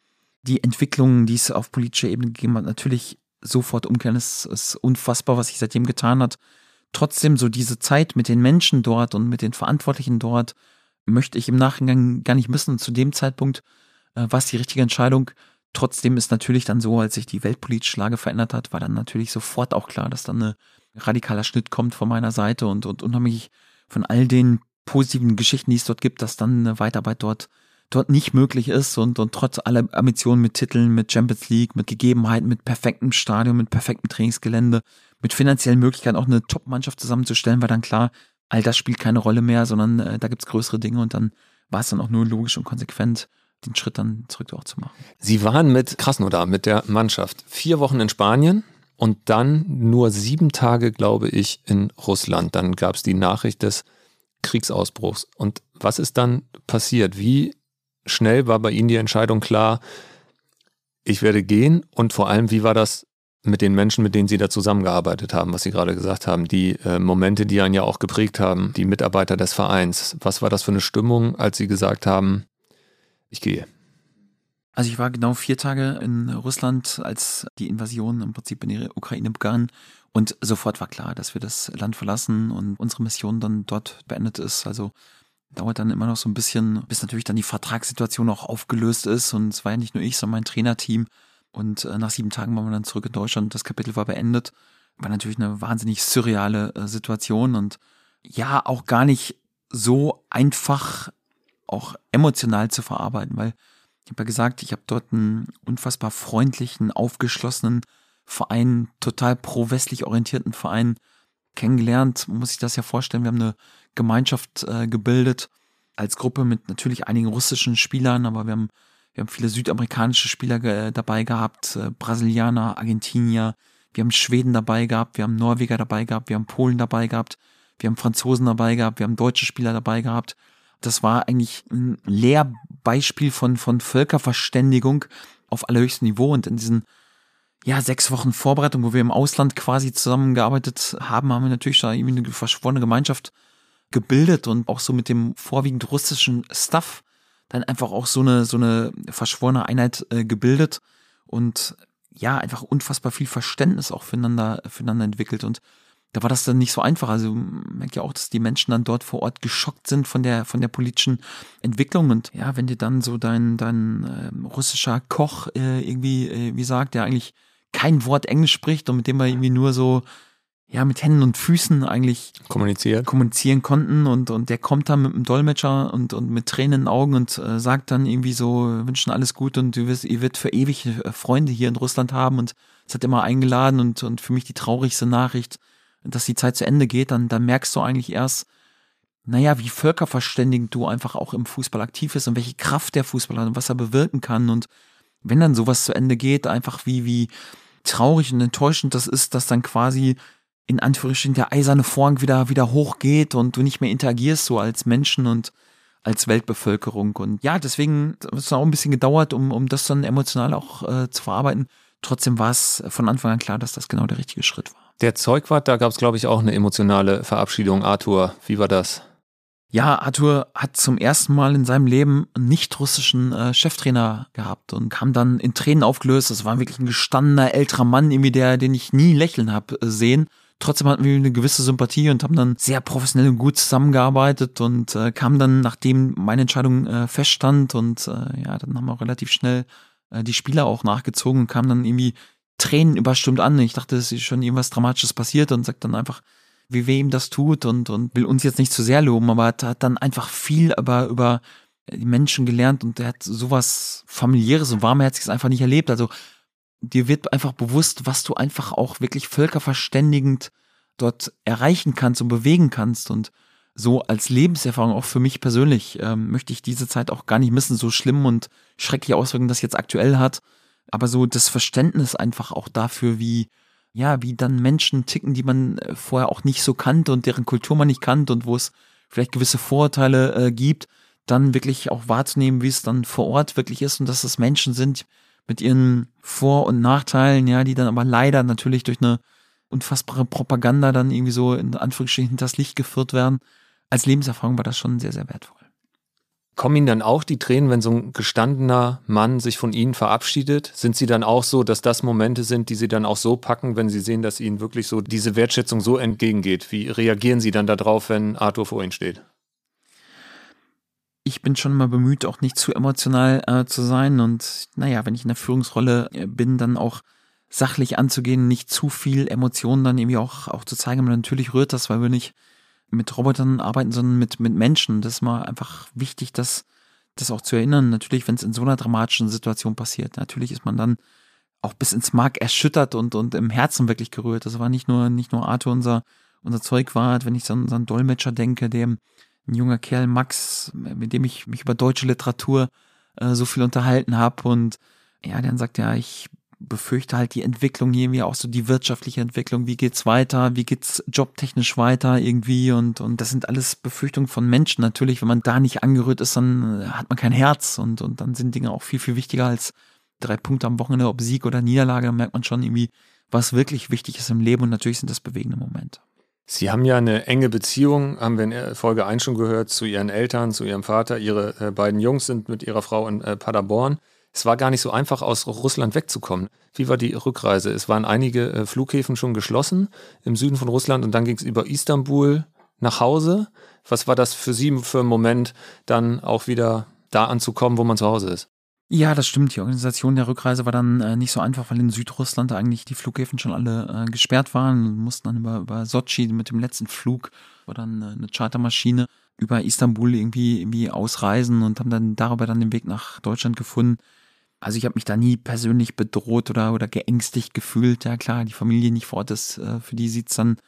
die Entwicklungen, die es auf politischer Ebene gegeben hat, natürlich sofort umkehren. Es ist unfassbar, was sich seitdem getan hat. Trotzdem so diese Zeit mit den Menschen dort und mit den Verantwortlichen dort möchte ich im Nachhinein gar nicht missen. Und zu dem Zeitpunkt war es die richtige Entscheidung. Trotzdem ist natürlich dann so, als sich die weltpolitische Lage verändert hat, war dann natürlich sofort auch klar, dass dann ein radikaler Schnitt kommt von meiner Seite und unheimlich von all den positiven Geschichten, die es dort gibt, dass dann eine Weiterarbeit dort nicht möglich ist und trotz aller Ambitionen mit Titeln, mit Champions League, mit Gegebenheiten, mit perfektem Stadion, mit perfektem Trainingsgelände, mit finanziellen Möglichkeiten auch eine Top-Mannschaft zusammenzustellen, war dann klar, all das spielt keine Rolle mehr, sondern da gibt's größere Dinge und dann war es dann auch nur logisch und konsequent, den Schritt dann zurück auch zu machen. Sie waren mit Krasnodar, mit der Mannschaft, 4 Wochen in Spanien und dann nur 7 Tage, glaube ich, in Russland. Dann gab es die Nachricht des Kriegsausbruchs. Und was ist dann passiert? Wie schnell war bei Ihnen die Entscheidung klar, ich werde gehen? Und vor allem, wie war das mit den Menschen, mit denen Sie da zusammengearbeitet haben, was Sie gerade gesagt haben, die Momente, die einen ja auch geprägt haben, die Mitarbeiter des Vereins. Was war das für eine Stimmung, als Sie gesagt haben, ich gehe? Also ich war genau 4 Tage in Russland, als die Invasion im Prinzip in die Ukraine begann und sofort war klar, dass wir das Land verlassen und unsere Mission dann dort beendet ist. Also dauert dann immer noch so ein bisschen, bis natürlich dann die Vertragssituation auch aufgelöst ist und es war ja nicht nur ich, sondern mein Trainerteam und nach 7 Tagen waren wir dann zurück in Deutschland, das Kapitel war beendet. War natürlich eine wahnsinnig surreale Situation und ja, auch gar nicht so einfach auch emotional zu verarbeiten, weil ich habe ja gesagt, ich habe dort einen unfassbar freundlichen, aufgeschlossenen Verein, total pro-westlich orientierten Verein kennengelernt. Man muss sich das ja vorstellen, wir haben eine Gemeinschaft gebildet als Gruppe mit natürlich einigen russischen Spielern, aber wir haben viele südamerikanische Spieler dabei gehabt, Brasilianer, Argentinier, wir haben Schweden dabei gehabt, wir haben Norweger dabei gehabt, wir haben Polen dabei gehabt, wir haben Franzosen dabei gehabt, wir haben deutsche Spieler dabei gehabt. Das war eigentlich ein Lehrbeispiel von Völkerverständigung auf allerhöchstem Niveau, und in diesen 6 Wochen Vorbereitung, wo wir im Ausland quasi zusammengearbeitet haben, haben wir natürlich da irgendwie eine verschworene Gemeinschaft gebildet und auch so mit dem vorwiegend russischen Staff dann einfach auch so eine verschworene Einheit gebildet und einfach unfassbar viel Verständnis auch füreinander entwickelt. Und da war das dann nicht so einfach. Also man merkt ja auch, dass die Menschen dann dort vor Ort geschockt sind von der politischen Entwicklung. Und wenn dir dann so dein russischer Koch irgendwie, wie sagt, der eigentlich kein Wort Englisch spricht und mit dem wir irgendwie nur so mit Händen und Füßen eigentlich kommunizieren konnten, und der kommt dann mit einem Dolmetscher und mit Tränen in den Augen und sagt dann irgendwie so, wir wünschen alles Gute und ihr werdet für ewig Freunde hier in Russland haben, und es hat immer eingeladen, und für mich die traurigste Nachricht, dass die Zeit zu Ende geht, dann merkst du eigentlich erst, wie völkerverständigend du einfach auch im Fußball aktiv bist und welche Kraft der Fußball hat und was er bewirken kann. Und wenn dann sowas zu Ende geht, einfach wie traurig und enttäuschend das ist, dass dann quasi in Anführungsstrichen der eiserne Vorhang wieder hochgeht und du nicht mehr interagierst so als Menschen und als Weltbevölkerung. Und deswegen hat es auch ein bisschen gedauert, um das dann emotional auch zu verarbeiten. Trotzdem war es von Anfang an klar, dass das genau der richtige Schritt war. Der Zeugwart, da gab es, glaube ich, auch eine emotionale Verabschiedung. Arthur, wie war das? Ja, Arthur hat zum ersten Mal in seinem Leben einen nicht-russischen Cheftrainer gehabt und kam dann in Tränen aufgelöst. Das war wirklich ein gestandener, älterer Mann, irgendwie den ich nie lächeln habe sehen. Trotzdem hatten wir eine gewisse Sympathie und haben dann sehr professionell und gut zusammengearbeitet und kamen dann, nachdem meine Entscheidung feststand, und dann haben wir auch relativ schnell die Spieler auch nachgezogen und kamen dann irgendwie Tränen überstimmt an. Ich dachte, es ist schon irgendwas Dramatisches passiert, und sagt dann einfach, wie weh ihm das tut, und will uns jetzt nicht zu sehr loben, aber hat dann einfach viel über die Menschen gelernt, und er hat sowas Familiäres und Warmherziges einfach nicht erlebt. Also dir wird einfach bewusst, was du einfach auch wirklich völkerverständigend dort erreichen kannst und bewegen kannst, und so als Lebenserfahrung auch für mich persönlich möchte ich diese Zeit auch gar nicht missen, so schlimm und schreckliche Auswirkungen das jetzt aktuell hat, aber so das Verständnis einfach auch dafür, wie dann Menschen ticken, die man vorher auch nicht so kannte und deren Kultur man nicht kannte und wo es vielleicht gewisse Vorurteile gibt, dann wirklich auch wahrzunehmen, wie es dann vor Ort wirklich ist und dass es Menschen sind mit ihren Vor- und Nachteilen, die dann aber leider natürlich durch eine unfassbare Propaganda dann irgendwie so in Anführungsstrichen hinters Licht geführt werden. Als Lebenserfahrung war das schon sehr, sehr wertvoll. Kommen Ihnen dann auch die Tränen, wenn so ein gestandener Mann sich von Ihnen verabschiedet? Sind Sie dann auch so, dass das Momente sind, die Sie dann auch so packen, wenn Sie sehen, dass Ihnen wirklich so diese Wertschätzung so entgegengeht? Wie reagieren Sie dann darauf, wenn Arthur vor Ihnen steht? Ich bin schon immer bemüht, auch nicht zu emotional zu sein, und wenn ich in der Führungsrolle bin, dann auch sachlich anzugehen, nicht zu viel Emotionen dann irgendwie auch zu zeigen. Aber natürlich rührt das, weil wir nicht mit Robotern arbeiten, sondern mit Menschen. Das ist mal einfach wichtig, das auch zu erinnern. Natürlich, wenn es in so einer dramatischen Situation passiert, natürlich ist man dann auch bis ins Mark erschüttert und im Herzen wirklich gerührt. Das war nicht nur Arthur, unser Zeugwart, wenn ich so an unseren Dolmetscher denke, ein junger Kerl, Max, mit dem ich mich über deutsche Literatur so viel unterhalten habe, und der sagt, ich befürchte halt die Entwicklung hier, irgendwie auch so die wirtschaftliche Entwicklung, wie geht's weiter, wie geht's jobtechnisch weiter irgendwie, und das sind alles Befürchtungen von Menschen. Natürlich, wenn man da nicht angerührt ist, dann hat man kein Herz, und dann sind Dinge auch viel, viel wichtiger als 3 Punkte am Wochenende, ob Sieg oder Niederlage. Da merkt man schon irgendwie, was wirklich wichtig ist im Leben, und natürlich sind das bewegende Momente. Sie haben ja eine enge Beziehung, haben wir in Folge 1 schon gehört, zu Ihren Eltern, zu Ihrem Vater. Ihre beiden Jungs sind mit Ihrer Frau in Paderborn. Es war gar nicht so einfach, aus Russland wegzukommen. Wie war die Rückreise? Es waren einige Flughäfen schon geschlossen im Süden von Russland, und dann ging es über Istanbul nach Hause. Was war das für Sie für einen Moment, dann auch wieder da anzukommen, wo man zu Hause ist? Ja, das stimmt. Die Organisation der Rückreise war dann nicht so einfach, weil in Südrussland eigentlich die Flughäfen schon alle gesperrt waren. Wir mussten dann über Sotschi mit dem letzten Flug, war dann eine Chartermaschine, über Istanbul irgendwie ausreisen, und haben dann darüber dann den Weg nach Deutschland gefunden. Also ich habe mich da nie persönlich bedroht oder geängstigt gefühlt. Ja klar, die Familie nicht vor Ort ist, für die sieht's dann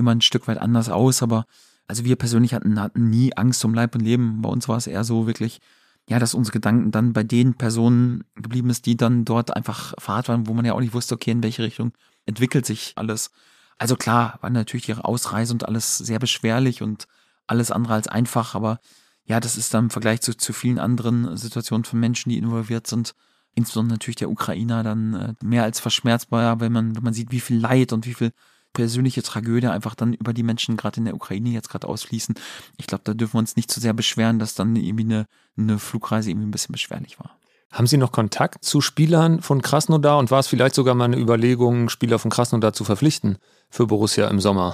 immer ein Stück weit anders aus, aber also wir persönlich hatten nie Angst um Leib und Leben. Bei uns war es eher so wirklich, ja, dass unsere Gedanken dann bei den Personen geblieben ist, die dann dort einfach Fahrt waren, wo man ja auch nicht wusste, okay, in welche Richtung entwickelt sich alles. Also klar, war natürlich ihre Ausreise und alles sehr beschwerlich und alles andere als einfach, aber ja, das ist dann im Vergleich zu vielen anderen Situationen von Menschen, die involviert sind, insbesondere natürlich der Ukrainer, dann mehr als verschmerzbar, wenn man sieht, wie viel Leid und wie viel persönliche Tragödie einfach dann über die Menschen gerade in der Ukraine jetzt gerade ausfließen. Ich glaube, da dürfen wir uns nicht zu sehr beschweren, dass dann irgendwie eine Flugreise irgendwie ein bisschen beschwerlich war. Haben Sie noch Kontakt zu Spielern von Krasnodar und war es vielleicht sogar mal eine Überlegung, Spieler von Krasnodar zu verpflichten für Borussia im Sommer?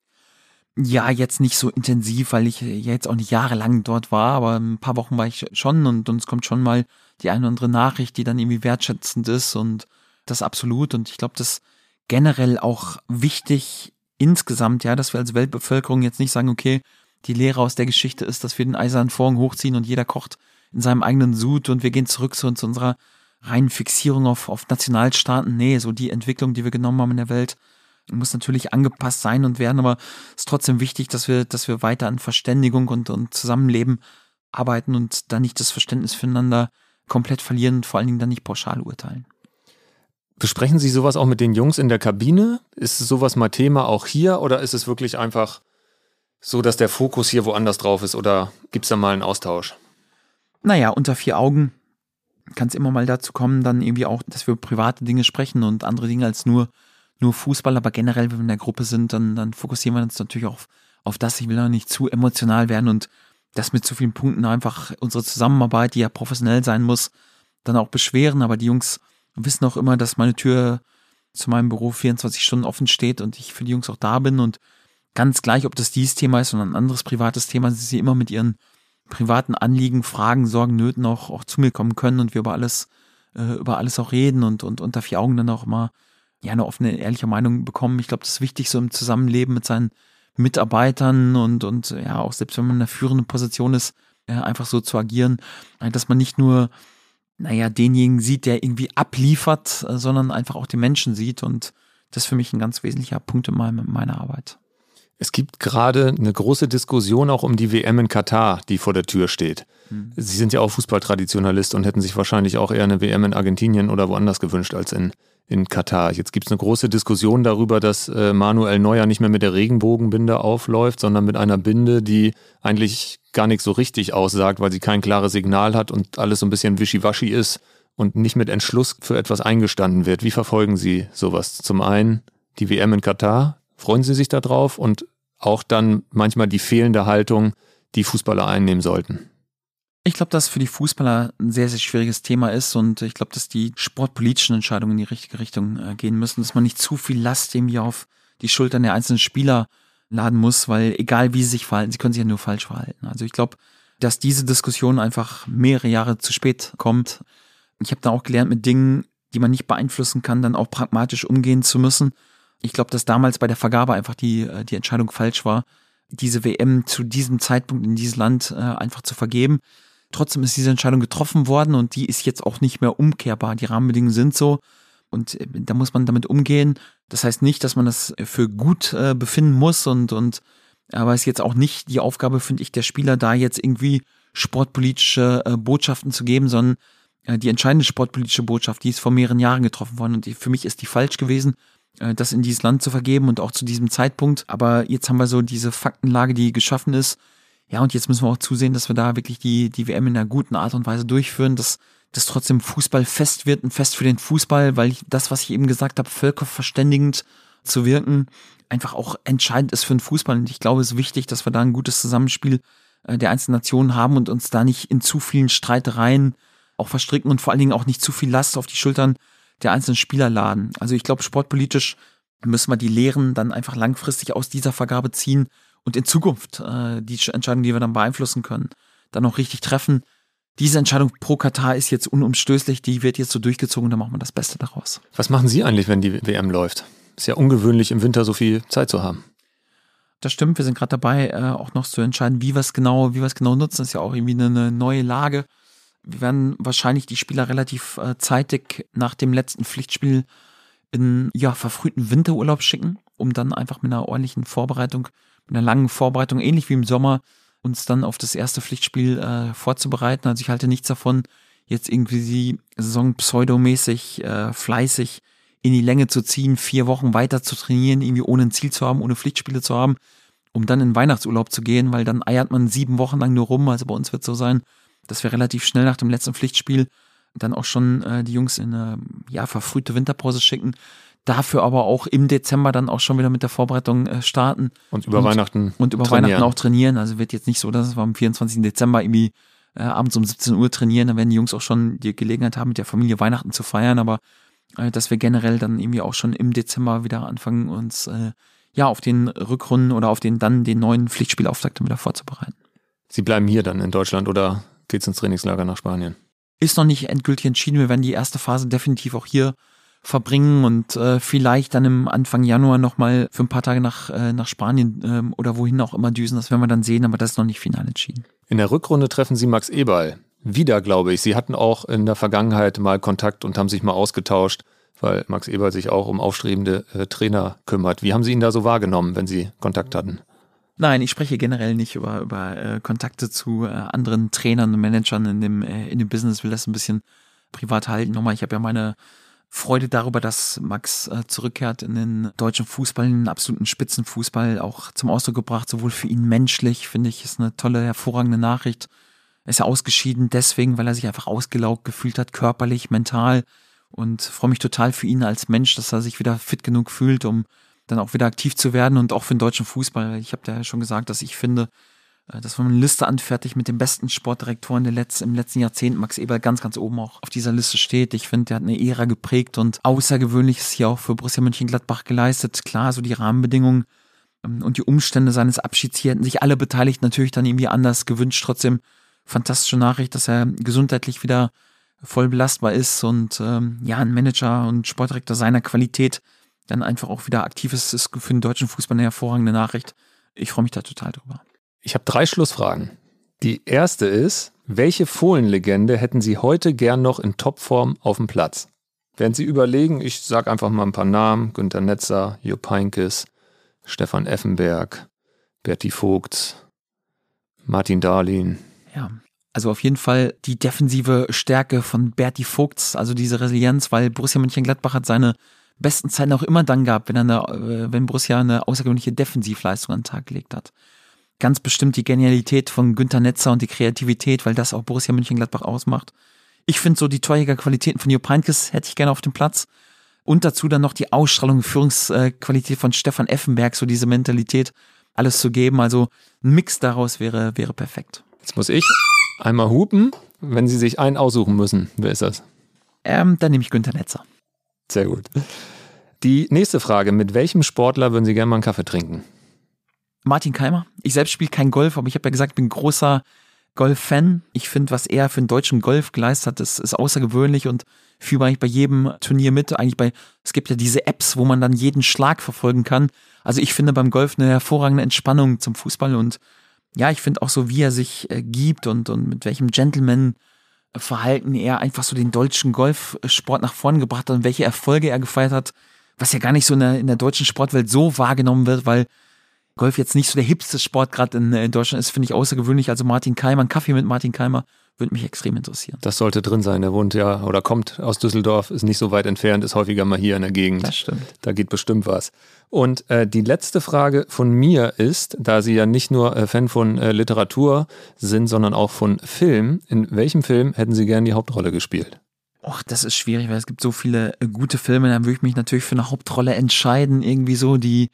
Ja, jetzt nicht so intensiv, weil ich jetzt auch nicht jahrelang dort war, aber ein paar Wochen war ich schon und es kommt schon mal die eine oder andere Nachricht, die dann irgendwie wertschätzend ist und das absolut. Und ich glaube, das ist generell auch wichtig insgesamt, ja, dass wir als Weltbevölkerung jetzt nicht sagen, okay, die Lehre aus der Geschichte ist, dass wir den eisernen Vorhang hochziehen und jeder kocht in seinem eigenen Sud und wir gehen zurück zu unserer reinen Fixierung auf Nationalstaaten. Nee, so die Entwicklung, die wir genommen haben in der Welt, muss natürlich angepasst sein und werden, aber es ist trotzdem wichtig, dass wir weiter an Verständigung und Zusammenleben arbeiten und da nicht das Verständnis füreinander komplett verlieren und vor allen Dingen dann nicht pauschal urteilen. Besprechen Sie sowas auch mit den Jungs in der Kabine? Ist sowas mal Thema auch hier oder ist es wirklich einfach so, dass der Fokus hier woanders drauf ist oder gibt es da mal einen Austausch? Naja, unter vier Augen kann es immer mal dazu kommen, dann irgendwie auch, dass wir private Dinge sprechen und andere Dinge als nur Fußball, aber generell, wenn wir in der Gruppe sind, dann fokussieren wir uns natürlich auch auf das. Ich will da nicht zu emotional werden und das mit zu vielen Punkten einfach unsere Zusammenarbeit, die ja professionell sein muss, dann auch beschweren. Aber die Jungs wissen auch immer, dass meine Tür zu meinem Büro 24 Stunden offen steht und ich für die Jungs auch da bin und ganz gleich, ob das dieses Thema ist oder ein anderes privates Thema, sie immer mit ihren privaten Anliegen, Fragen, Sorgen, Nöten auch zu mir kommen können und wir über alles auch reden und unter vier Augen dann auch immer ja eine offene, ehrliche Meinung bekommen. Ich glaube, das ist wichtig so im Zusammenleben mit seinen Mitarbeitern und ja auch selbst wenn man in einer führenden Position ist, einfach so zu agieren, dass man nicht nur denjenigen sieht, der irgendwie abliefert, sondern einfach auch den Menschen sieht und das ist für mich ein ganz wesentlicher Punkt in meiner Arbeit. Es gibt gerade eine große Diskussion auch um die WM in Katar, die vor der Tür steht. Sie sind ja auch Fußballtraditionalist und hätten sich wahrscheinlich auch eher eine WM in Argentinien oder woanders gewünscht als in Katar. Jetzt gibt es eine große Diskussion darüber, dass Manuel Neuer nicht mehr mit der Regenbogenbinde aufläuft, sondern mit einer Binde, die eigentlich gar nicht so richtig aussagt, weil sie kein klares Signal hat und alles so ein bisschen wischiwaschi ist und nicht mit Entschluss für etwas eingestanden wird. Wie verfolgen Sie sowas? Zum einen die WM in Katar, freuen Sie sich da drauf und auch dann manchmal die fehlende Haltung, die Fußballer einnehmen sollten? Ich glaube, dass für die Fußballer ein sehr, sehr schwieriges Thema ist und ich glaube, dass die sportpolitischen Entscheidungen in die richtige Richtung gehen müssen, dass man nicht zu viel Last irgendwie auf die Schultern der einzelnen Spieler laden muss, weil egal wie sie sich verhalten, sie können sich ja nur falsch verhalten. Also ich glaube, dass diese Diskussion einfach mehrere Jahre zu spät kommt. Ich habe da auch gelernt, mit Dingen, die man nicht beeinflussen kann, dann auch pragmatisch umgehen zu müssen. Ich glaube, dass damals bei der Vergabe einfach die Entscheidung falsch war, diese WM zu diesem Zeitpunkt in dieses Land einfach zu vergeben. Trotzdem ist diese Entscheidung getroffen worden und die ist jetzt auch nicht mehr umkehrbar. Die Rahmenbedingungen sind so und da muss man damit umgehen. Das heißt nicht, dass man das für gut befinden muss aber es ist jetzt auch nicht die Aufgabe, finde ich, der Spieler da jetzt irgendwie sportpolitische Botschaften zu geben, sondern die entscheidende sportpolitische Botschaft, die ist vor mehreren Jahren getroffen worden und für mich ist die falsch gewesen, das in dieses Land zu vergeben und auch zu diesem Zeitpunkt. Aber jetzt haben wir so diese Faktenlage, die geschaffen ist. Ja, und jetzt müssen wir auch zusehen, dass wir da wirklich die WM in einer guten Art und Weise durchführen, dass das trotzdem Fußball fest wird, ein Fest für den Fußball, weil das, was ich eben gesagt habe, völkerverständigend zu wirken, einfach auch entscheidend ist für den Fußball. Und ich glaube, es ist wichtig, dass wir da ein gutes Zusammenspiel der einzelnen Nationen haben und uns da nicht in zu vielen Streitereien auch verstricken und vor allen Dingen auch nicht zu viel Last auf die Schultern der einzelnen Spieler laden. Also ich glaube, sportpolitisch müssen wir die Lehren dann einfach langfristig aus dieser Vergabe ziehen und in Zukunft die Entscheidung, die wir dann beeinflussen können, dann auch richtig treffen. Diese Entscheidung pro Katar ist jetzt unumstößlich, die wird jetzt so durchgezogen, da machen wir das Beste daraus. Was machen Sie eigentlich, wenn die WM läuft? Ist ja ungewöhnlich, im Winter so viel Zeit zu haben. Das stimmt, wir sind gerade dabei, auch noch zu entscheiden, wie wir es genau nutzen. Das ist ja auch irgendwie eine neue Lage. Wir werden wahrscheinlich die Spieler relativ zeitig nach dem letzten Pflichtspiel in verfrühten Winterurlaub schicken um dann einfach mit einer ordentlichen Vorbereitung, mit einer langen Vorbereitung, ähnlich wie im Sommer, uns dann auf das erste Pflichtspiel vorzubereiten. Also ich halte nichts davon, jetzt irgendwie die Saison pseudomäßig fleißig in die Länge zu ziehen, 4 Wochen weiter zu trainieren, irgendwie ohne ein Ziel zu haben, ohne Pflichtspiele zu haben, um dann in Weihnachtsurlaub zu gehen, weil dann eiert man 7 Wochen lang nur rum. Also bei uns wird es so sein, dass wir relativ schnell nach dem letzten Pflichtspiel dann auch schon die Jungs in eine verfrühte Winterpause schicken. Dafür aber auch im Dezember dann auch schon wieder mit der Vorbereitung starten. Und über Weihnachten und über trainieren. Weihnachten auch trainieren. Also wird jetzt nicht so, dass wir am 24. Dezember irgendwie abends um 17 Uhr trainieren. Dann werden die Jungs auch schon die Gelegenheit haben, mit der Familie Weihnachten zu feiern. Aber dass wir generell dann irgendwie auch schon im Dezember wieder anfangen, uns auf den Rückrunden oder auf den neuen Pflichtspielauftakt dann wieder vorzubereiten. Sie bleiben hier dann in Deutschland oder geht's ins Trainingslager nach Spanien? Ist noch nicht endgültig entschieden. Wir werden die erste Phase definitiv auch hier verbringen und vielleicht dann im Anfang Januar nochmal für ein paar Tage nach Spanien oder wohin auch immer düsen. Das werden wir dann sehen, aber das ist noch nicht final entschieden. In der Rückrunde treffen Sie Max Eberl. Wieder, glaube ich. Sie hatten auch in der Vergangenheit mal Kontakt und haben sich mal ausgetauscht, weil Max Eberl sich auch um aufstrebende Trainer kümmert. Wie haben Sie ihn da so wahrgenommen, wenn Sie Kontakt hatten? Nein, ich spreche generell nicht über Kontakte zu anderen Trainern und Managern in dem Business. Will das ein bisschen privat halten. Nochmal, ich habe ja meine Freude darüber, dass Max zurückkehrt in den deutschen Fußball, in den absoluten Spitzenfußball, auch zum Ausdruck gebracht, sowohl für ihn menschlich, finde ich, ist eine tolle, hervorragende Nachricht. Er ist ja ausgeschieden deswegen, weil er sich einfach ausgelaugt gefühlt hat, körperlich, mental, und freue mich total für ihn als Mensch, dass er sich wieder fit genug fühlt, um dann auch wieder aktiv zu werden und auch für den deutschen Fußball. Ich habe ja schon gesagt, dass ich finde, dass wenn man eine Liste anfertigt mit den besten Sportdirektoren im letzten Jahrzehnt, Max Eberl ganz, ganz oben auch auf dieser Liste steht. Ich finde, der hat eine Ära geprägt und Außergewöhnliches hier auch für Borussia Mönchengladbach geleistet. Klar, so die Rahmenbedingungen und die Umstände seines Abschieds hier hätten sich alle Beteiligt natürlich dann irgendwie anders gewünscht. Trotzdem fantastische Nachricht, dass er gesundheitlich wieder voll belastbar ist und ein Manager und Sportdirektor seiner Qualität dann einfach auch wieder aktiv ist für den deutschen Fußball eine hervorragende Nachricht. Ich freue mich da total drüber. Ich habe 3 Schlussfragen. Die erste ist, welche Fohlenlegende hätten Sie heute gern noch in Topform auf dem Platz? Während Sie überlegen, ich sage einfach mal ein paar Namen, Günter Netzer, Jupp Heynckes, Stefan Effenberg, Berti Vogts, Martin Dahlin. Ja, also auf jeden Fall die defensive Stärke von Berti Vogts, also diese Resilienz, weil Borussia Mönchengladbach hat seine besten Zeiten auch immer dann gehabt, wenn Borussia eine außergewöhnliche Defensivleistung an den Tag gelegt hat. Ganz bestimmt die Genialität von Günter Netzer und die Kreativität, weil das auch Borussia Mönchengladbach ausmacht. Ich finde so die Torjägerqualitäten von Jupp Heynckes hätte ich gerne auf dem Platz. Und dazu dann noch die Ausstrahlung und Führungsqualität von Stefan Effenberg, so diese Mentalität, alles zu geben. Also ein Mix daraus wäre perfekt. Jetzt muss ich einmal hupen, wenn Sie sich einen aussuchen müssen. Wer ist das? Dann nehme ich Günter Netzer. Sehr gut. Die nächste Frage, mit welchem Sportler würden Sie gerne mal einen Kaffee trinken? Martin Keimer. Ich selbst spiele kein Golf, aber ich habe ja gesagt, ich bin ein großer Golf-Fan. Ich finde, was er für den deutschen Golf geleistet hat, ist außergewöhnlich und fühle eigentlich bei jedem Turnier mit. Es gibt ja diese Apps, wo man dann jeden Schlag verfolgen kann. Also ich finde beim Golf eine hervorragende Entspannung zum Fußball und ja, ich finde auch so, wie er sich gibt und mit welchem Gentleman-Verhalten er einfach so den deutschen Golfsport nach vorne gebracht hat und welche Erfolge er gefeiert hat, was ja gar nicht so in der deutschen Sportwelt so wahrgenommen wird, weil Golf jetzt nicht so der hipste Sport gerade in Deutschland ist, finde ich außergewöhnlich. Also Martin Keimer, ein Kaffee mit Martin Keimer würde mich extrem interessieren. Das sollte drin sein. Er wohnt ja oder kommt aus Düsseldorf, ist nicht so weit entfernt, ist häufiger mal hier in der Gegend. Das stimmt. Da geht bestimmt was. Und die letzte Frage von mir ist, da Sie ja nicht nur Fan von Literatur sind, sondern auch von Film, in welchem Film hätten Sie gerne die Hauptrolle gespielt? Och, das ist schwierig, weil es gibt so viele gute Filme, dann würde ich mich natürlich für eine Hauptrolle entscheiden, irgendwie so, die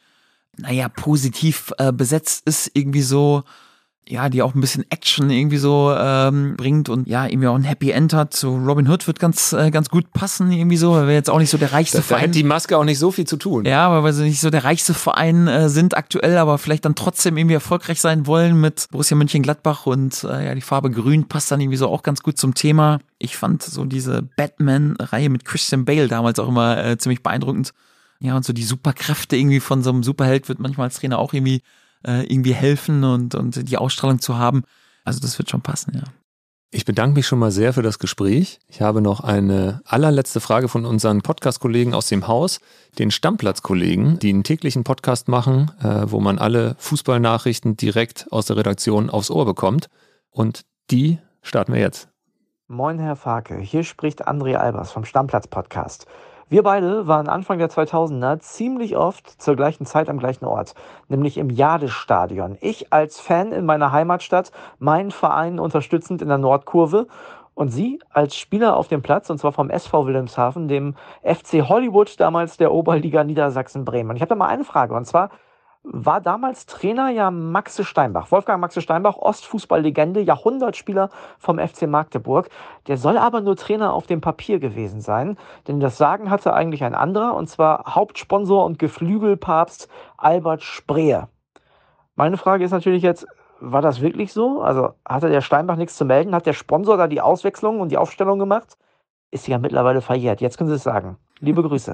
positiv besetzt ist, irgendwie so, ja, die auch ein bisschen Action irgendwie so bringt und ja, irgendwie auch ein Happy End hat. So Robin Hood wird ganz gut passen, irgendwie so, weil wir jetzt auch nicht so der reichste Verein. Da hat die Maske auch nicht so viel zu tun. Ja, weil sie nicht so der reichste Verein sind aktuell, aber vielleicht dann trotzdem irgendwie erfolgreich sein wollen mit Borussia Mönchengladbach und die Farbe Grün passt dann irgendwie so auch ganz gut zum Thema. Ich fand so diese Batman-Reihe mit Christian Bale damals auch immer ziemlich beeindruckend. Ja, und so die Superkräfte irgendwie von so einem Superheld wird manchmal als Trainer auch irgendwie helfen und die Ausstrahlung zu haben. Also das wird schon passen, ja. Ich bedanke mich schon mal sehr für das Gespräch. Ich habe noch eine allerletzte Frage von unseren Podcast-Kollegen aus dem Haus, den Stammplatz-Kollegen, die einen täglichen Podcast machen, wo man alle Fußballnachrichten direkt aus der Redaktion aufs Ohr bekommt. Und die starten wir jetzt. Moin Herr Farke, hier spricht André Albers vom Stammplatz-Podcast. Wir beide waren Anfang der 2000er ziemlich oft zur gleichen Zeit am gleichen Ort, nämlich im Jadestadion. Ich als Fan in meiner Heimatstadt, meinen Verein unterstützend in der Nordkurve und Sie als Spieler auf dem Platz, und zwar vom SV Wilhelmshaven, dem FC Hollywood, damals der Oberliga Niedersachsen-Bremen. Und ich habe da mal eine Frage, und zwar war damals Trainer ja Maxe Steinbach, Wolfgang Maxe Steinbach, Ostfußball-Legende, Jahrhundertspieler vom FC Magdeburg. Der soll aber nur Trainer auf dem Papier gewesen sein, denn das Sagen hatte eigentlich ein anderer, und zwar Hauptsponsor und Geflügelpapst Albert Spree. Meine Frage ist natürlich jetzt, war das wirklich so? Also hatte der Steinbach nichts zu melden? Hat der Sponsor da die Auswechslung und die Aufstellung gemacht? Ist ja mittlerweile verjährt. Jetzt können Sie es sagen. Liebe Grüße.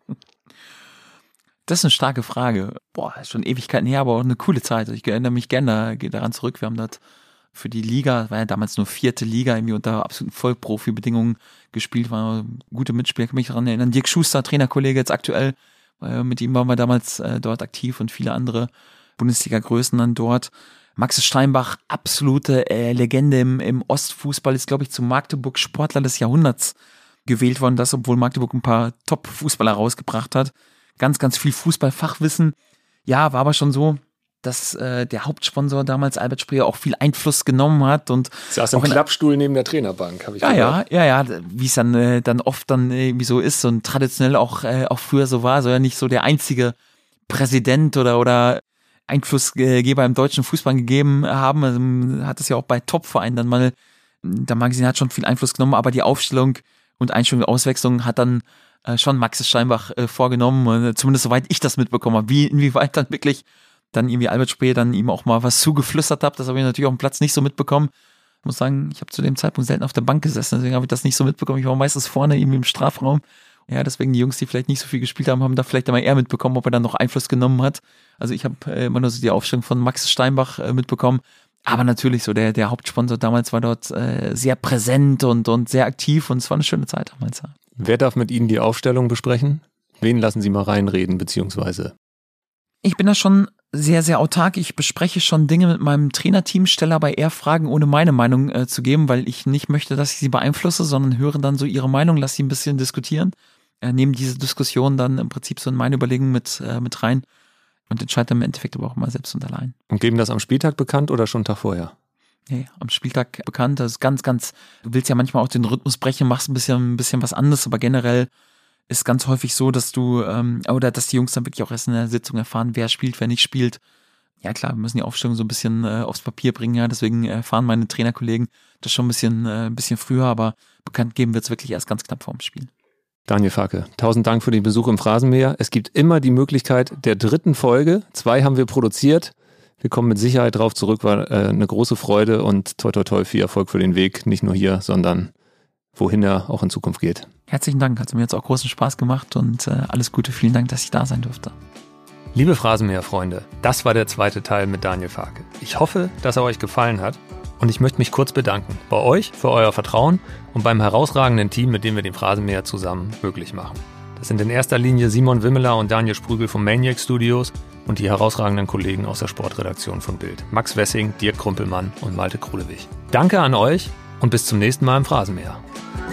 Das ist eine starke Frage. Ist schon Ewigkeiten her, aber auch eine coole Zeit. Ich erinnere mich gerne daran zurück. Wir haben dort für die Liga, war ja damals nur 4. Liga, irgendwie unter absoluten Vollprofi-Bedingungen gespielt, war gute Mitspieler. Ich kann mich daran erinnern. Dirk Schuster, Trainerkollege jetzt aktuell. Mit ihm waren wir damals dort aktiv und viele andere Bundesliga-Größen dann dort. Maxe Steinbach, absolute Legende im Ostfußball, ist, glaube ich, zum Magdeburg Sportler des Jahrhunderts gewählt worden. Das, obwohl Magdeburg ein paar Top-Fußballer rausgebracht hat. Ganz, ganz viel Fußballfachwissen. Ja, war aber schon so, dass der Hauptsponsor damals, Albert Spree, auch viel Einfluss genommen hat. Und saß im Klappstuhl neben der Trainerbank, habe ich gehört. Ja, wie es dann oft dann irgendwie so ist und traditionell auch früher so war, so ja nicht so der einzige Präsident oder Einflussgeber im deutschen Fußball gegeben haben. Also, hat es ja auch bei Topvereinen dann mal, der Magazin hat schon viel Einfluss genommen, aber die Aufstellung und Einstellung und Auswechslung hat dann schon Maxe Steinbach vorgenommen, zumindest soweit ich das mitbekommen habe. Inwieweit dann wirklich dann irgendwie Albert Spree dann ihm auch mal was zugeflüstert hat, das habe ich natürlich auf dem Platz nicht so mitbekommen. Ich muss sagen, ich habe zu dem Zeitpunkt selten auf der Bank gesessen, deswegen habe ich das nicht so mitbekommen. Ich war meistens vorne irgendwie im Strafraum. Ja, deswegen die Jungs, die vielleicht nicht so viel gespielt haben, haben da vielleicht einmal eher mitbekommen, ob er dann noch Einfluss genommen hat. Also ich habe immer nur so die Aufstellung von Max Steinbach mitbekommen. Aber natürlich so, der Hauptsponsor damals war dort sehr präsent und sehr aktiv und es war eine schöne Zeit damals. Ja. Wer darf mit Ihnen die Aufstellung besprechen? Wen lassen Sie mal reinreden, beziehungsweise? Ich bin da schon sehr, sehr autark. Ich bespreche schon Dinge mit meinem Trainerteam, stelle aber eher Fragen, ohne meine Meinung zu geben, weil ich nicht möchte, dass ich sie beeinflusse, sondern höre dann so ihre Meinung, lasse sie ein bisschen diskutieren, nehme diese Diskussion dann im Prinzip so in meine Überlegungen mit rein und entscheide dann im Endeffekt aber auch mal selbst und allein. Und geben das am Spieltag bekannt oder schon einen Tag vorher? Nee, am Spieltag bekannt. Das ist ganz, ganz, du willst ja manchmal auch den Rhythmus brechen, machst ein bisschen was anderes, aber generell ist ganz häufig so, dass du, oder dass die Jungs dann wirklich auch erst in der Sitzung erfahren, wer spielt, wer nicht spielt. Ja klar, wir müssen die Aufstellung so ein bisschen aufs Papier bringen, ja, deswegen erfahren meine Trainerkollegen das schon ein bisschen früher, aber bekannt geben wird es wirklich erst ganz knapp vor dem Spiel. Daniel Farke, 1000 Dank für den Besuch im Phrasenmäher. Es gibt immer die Möglichkeit der 3. Folge. 2 haben wir produziert. Wir kommen mit Sicherheit drauf zurück, war eine große Freude und toi toi toi, viel Erfolg für den Weg, nicht nur hier, sondern wohin er auch in Zukunft geht. Herzlichen Dank, hat mir jetzt auch großen Spaß gemacht und alles Gute, vielen Dank, dass ich da sein durfte. Liebe Phrasenmäher-Freunde, das war der 2. Teil mit Daniel Farke. Ich hoffe, dass er euch gefallen hat und ich möchte mich kurz bedanken bei euch für euer Vertrauen und beim herausragenden Team, mit dem wir den Phrasenmäher zusammen möglich machen. Das sind in erster Linie Simon Wimmeler und Daniel Sprügel vom Maniac Studios und die herausragenden Kollegen aus der Sportredaktion von Bild. Max Wessing, Dirk Krumpelmann und Malte Krulewig. Danke an euch und bis zum nächsten Mal im Phrasenmäher.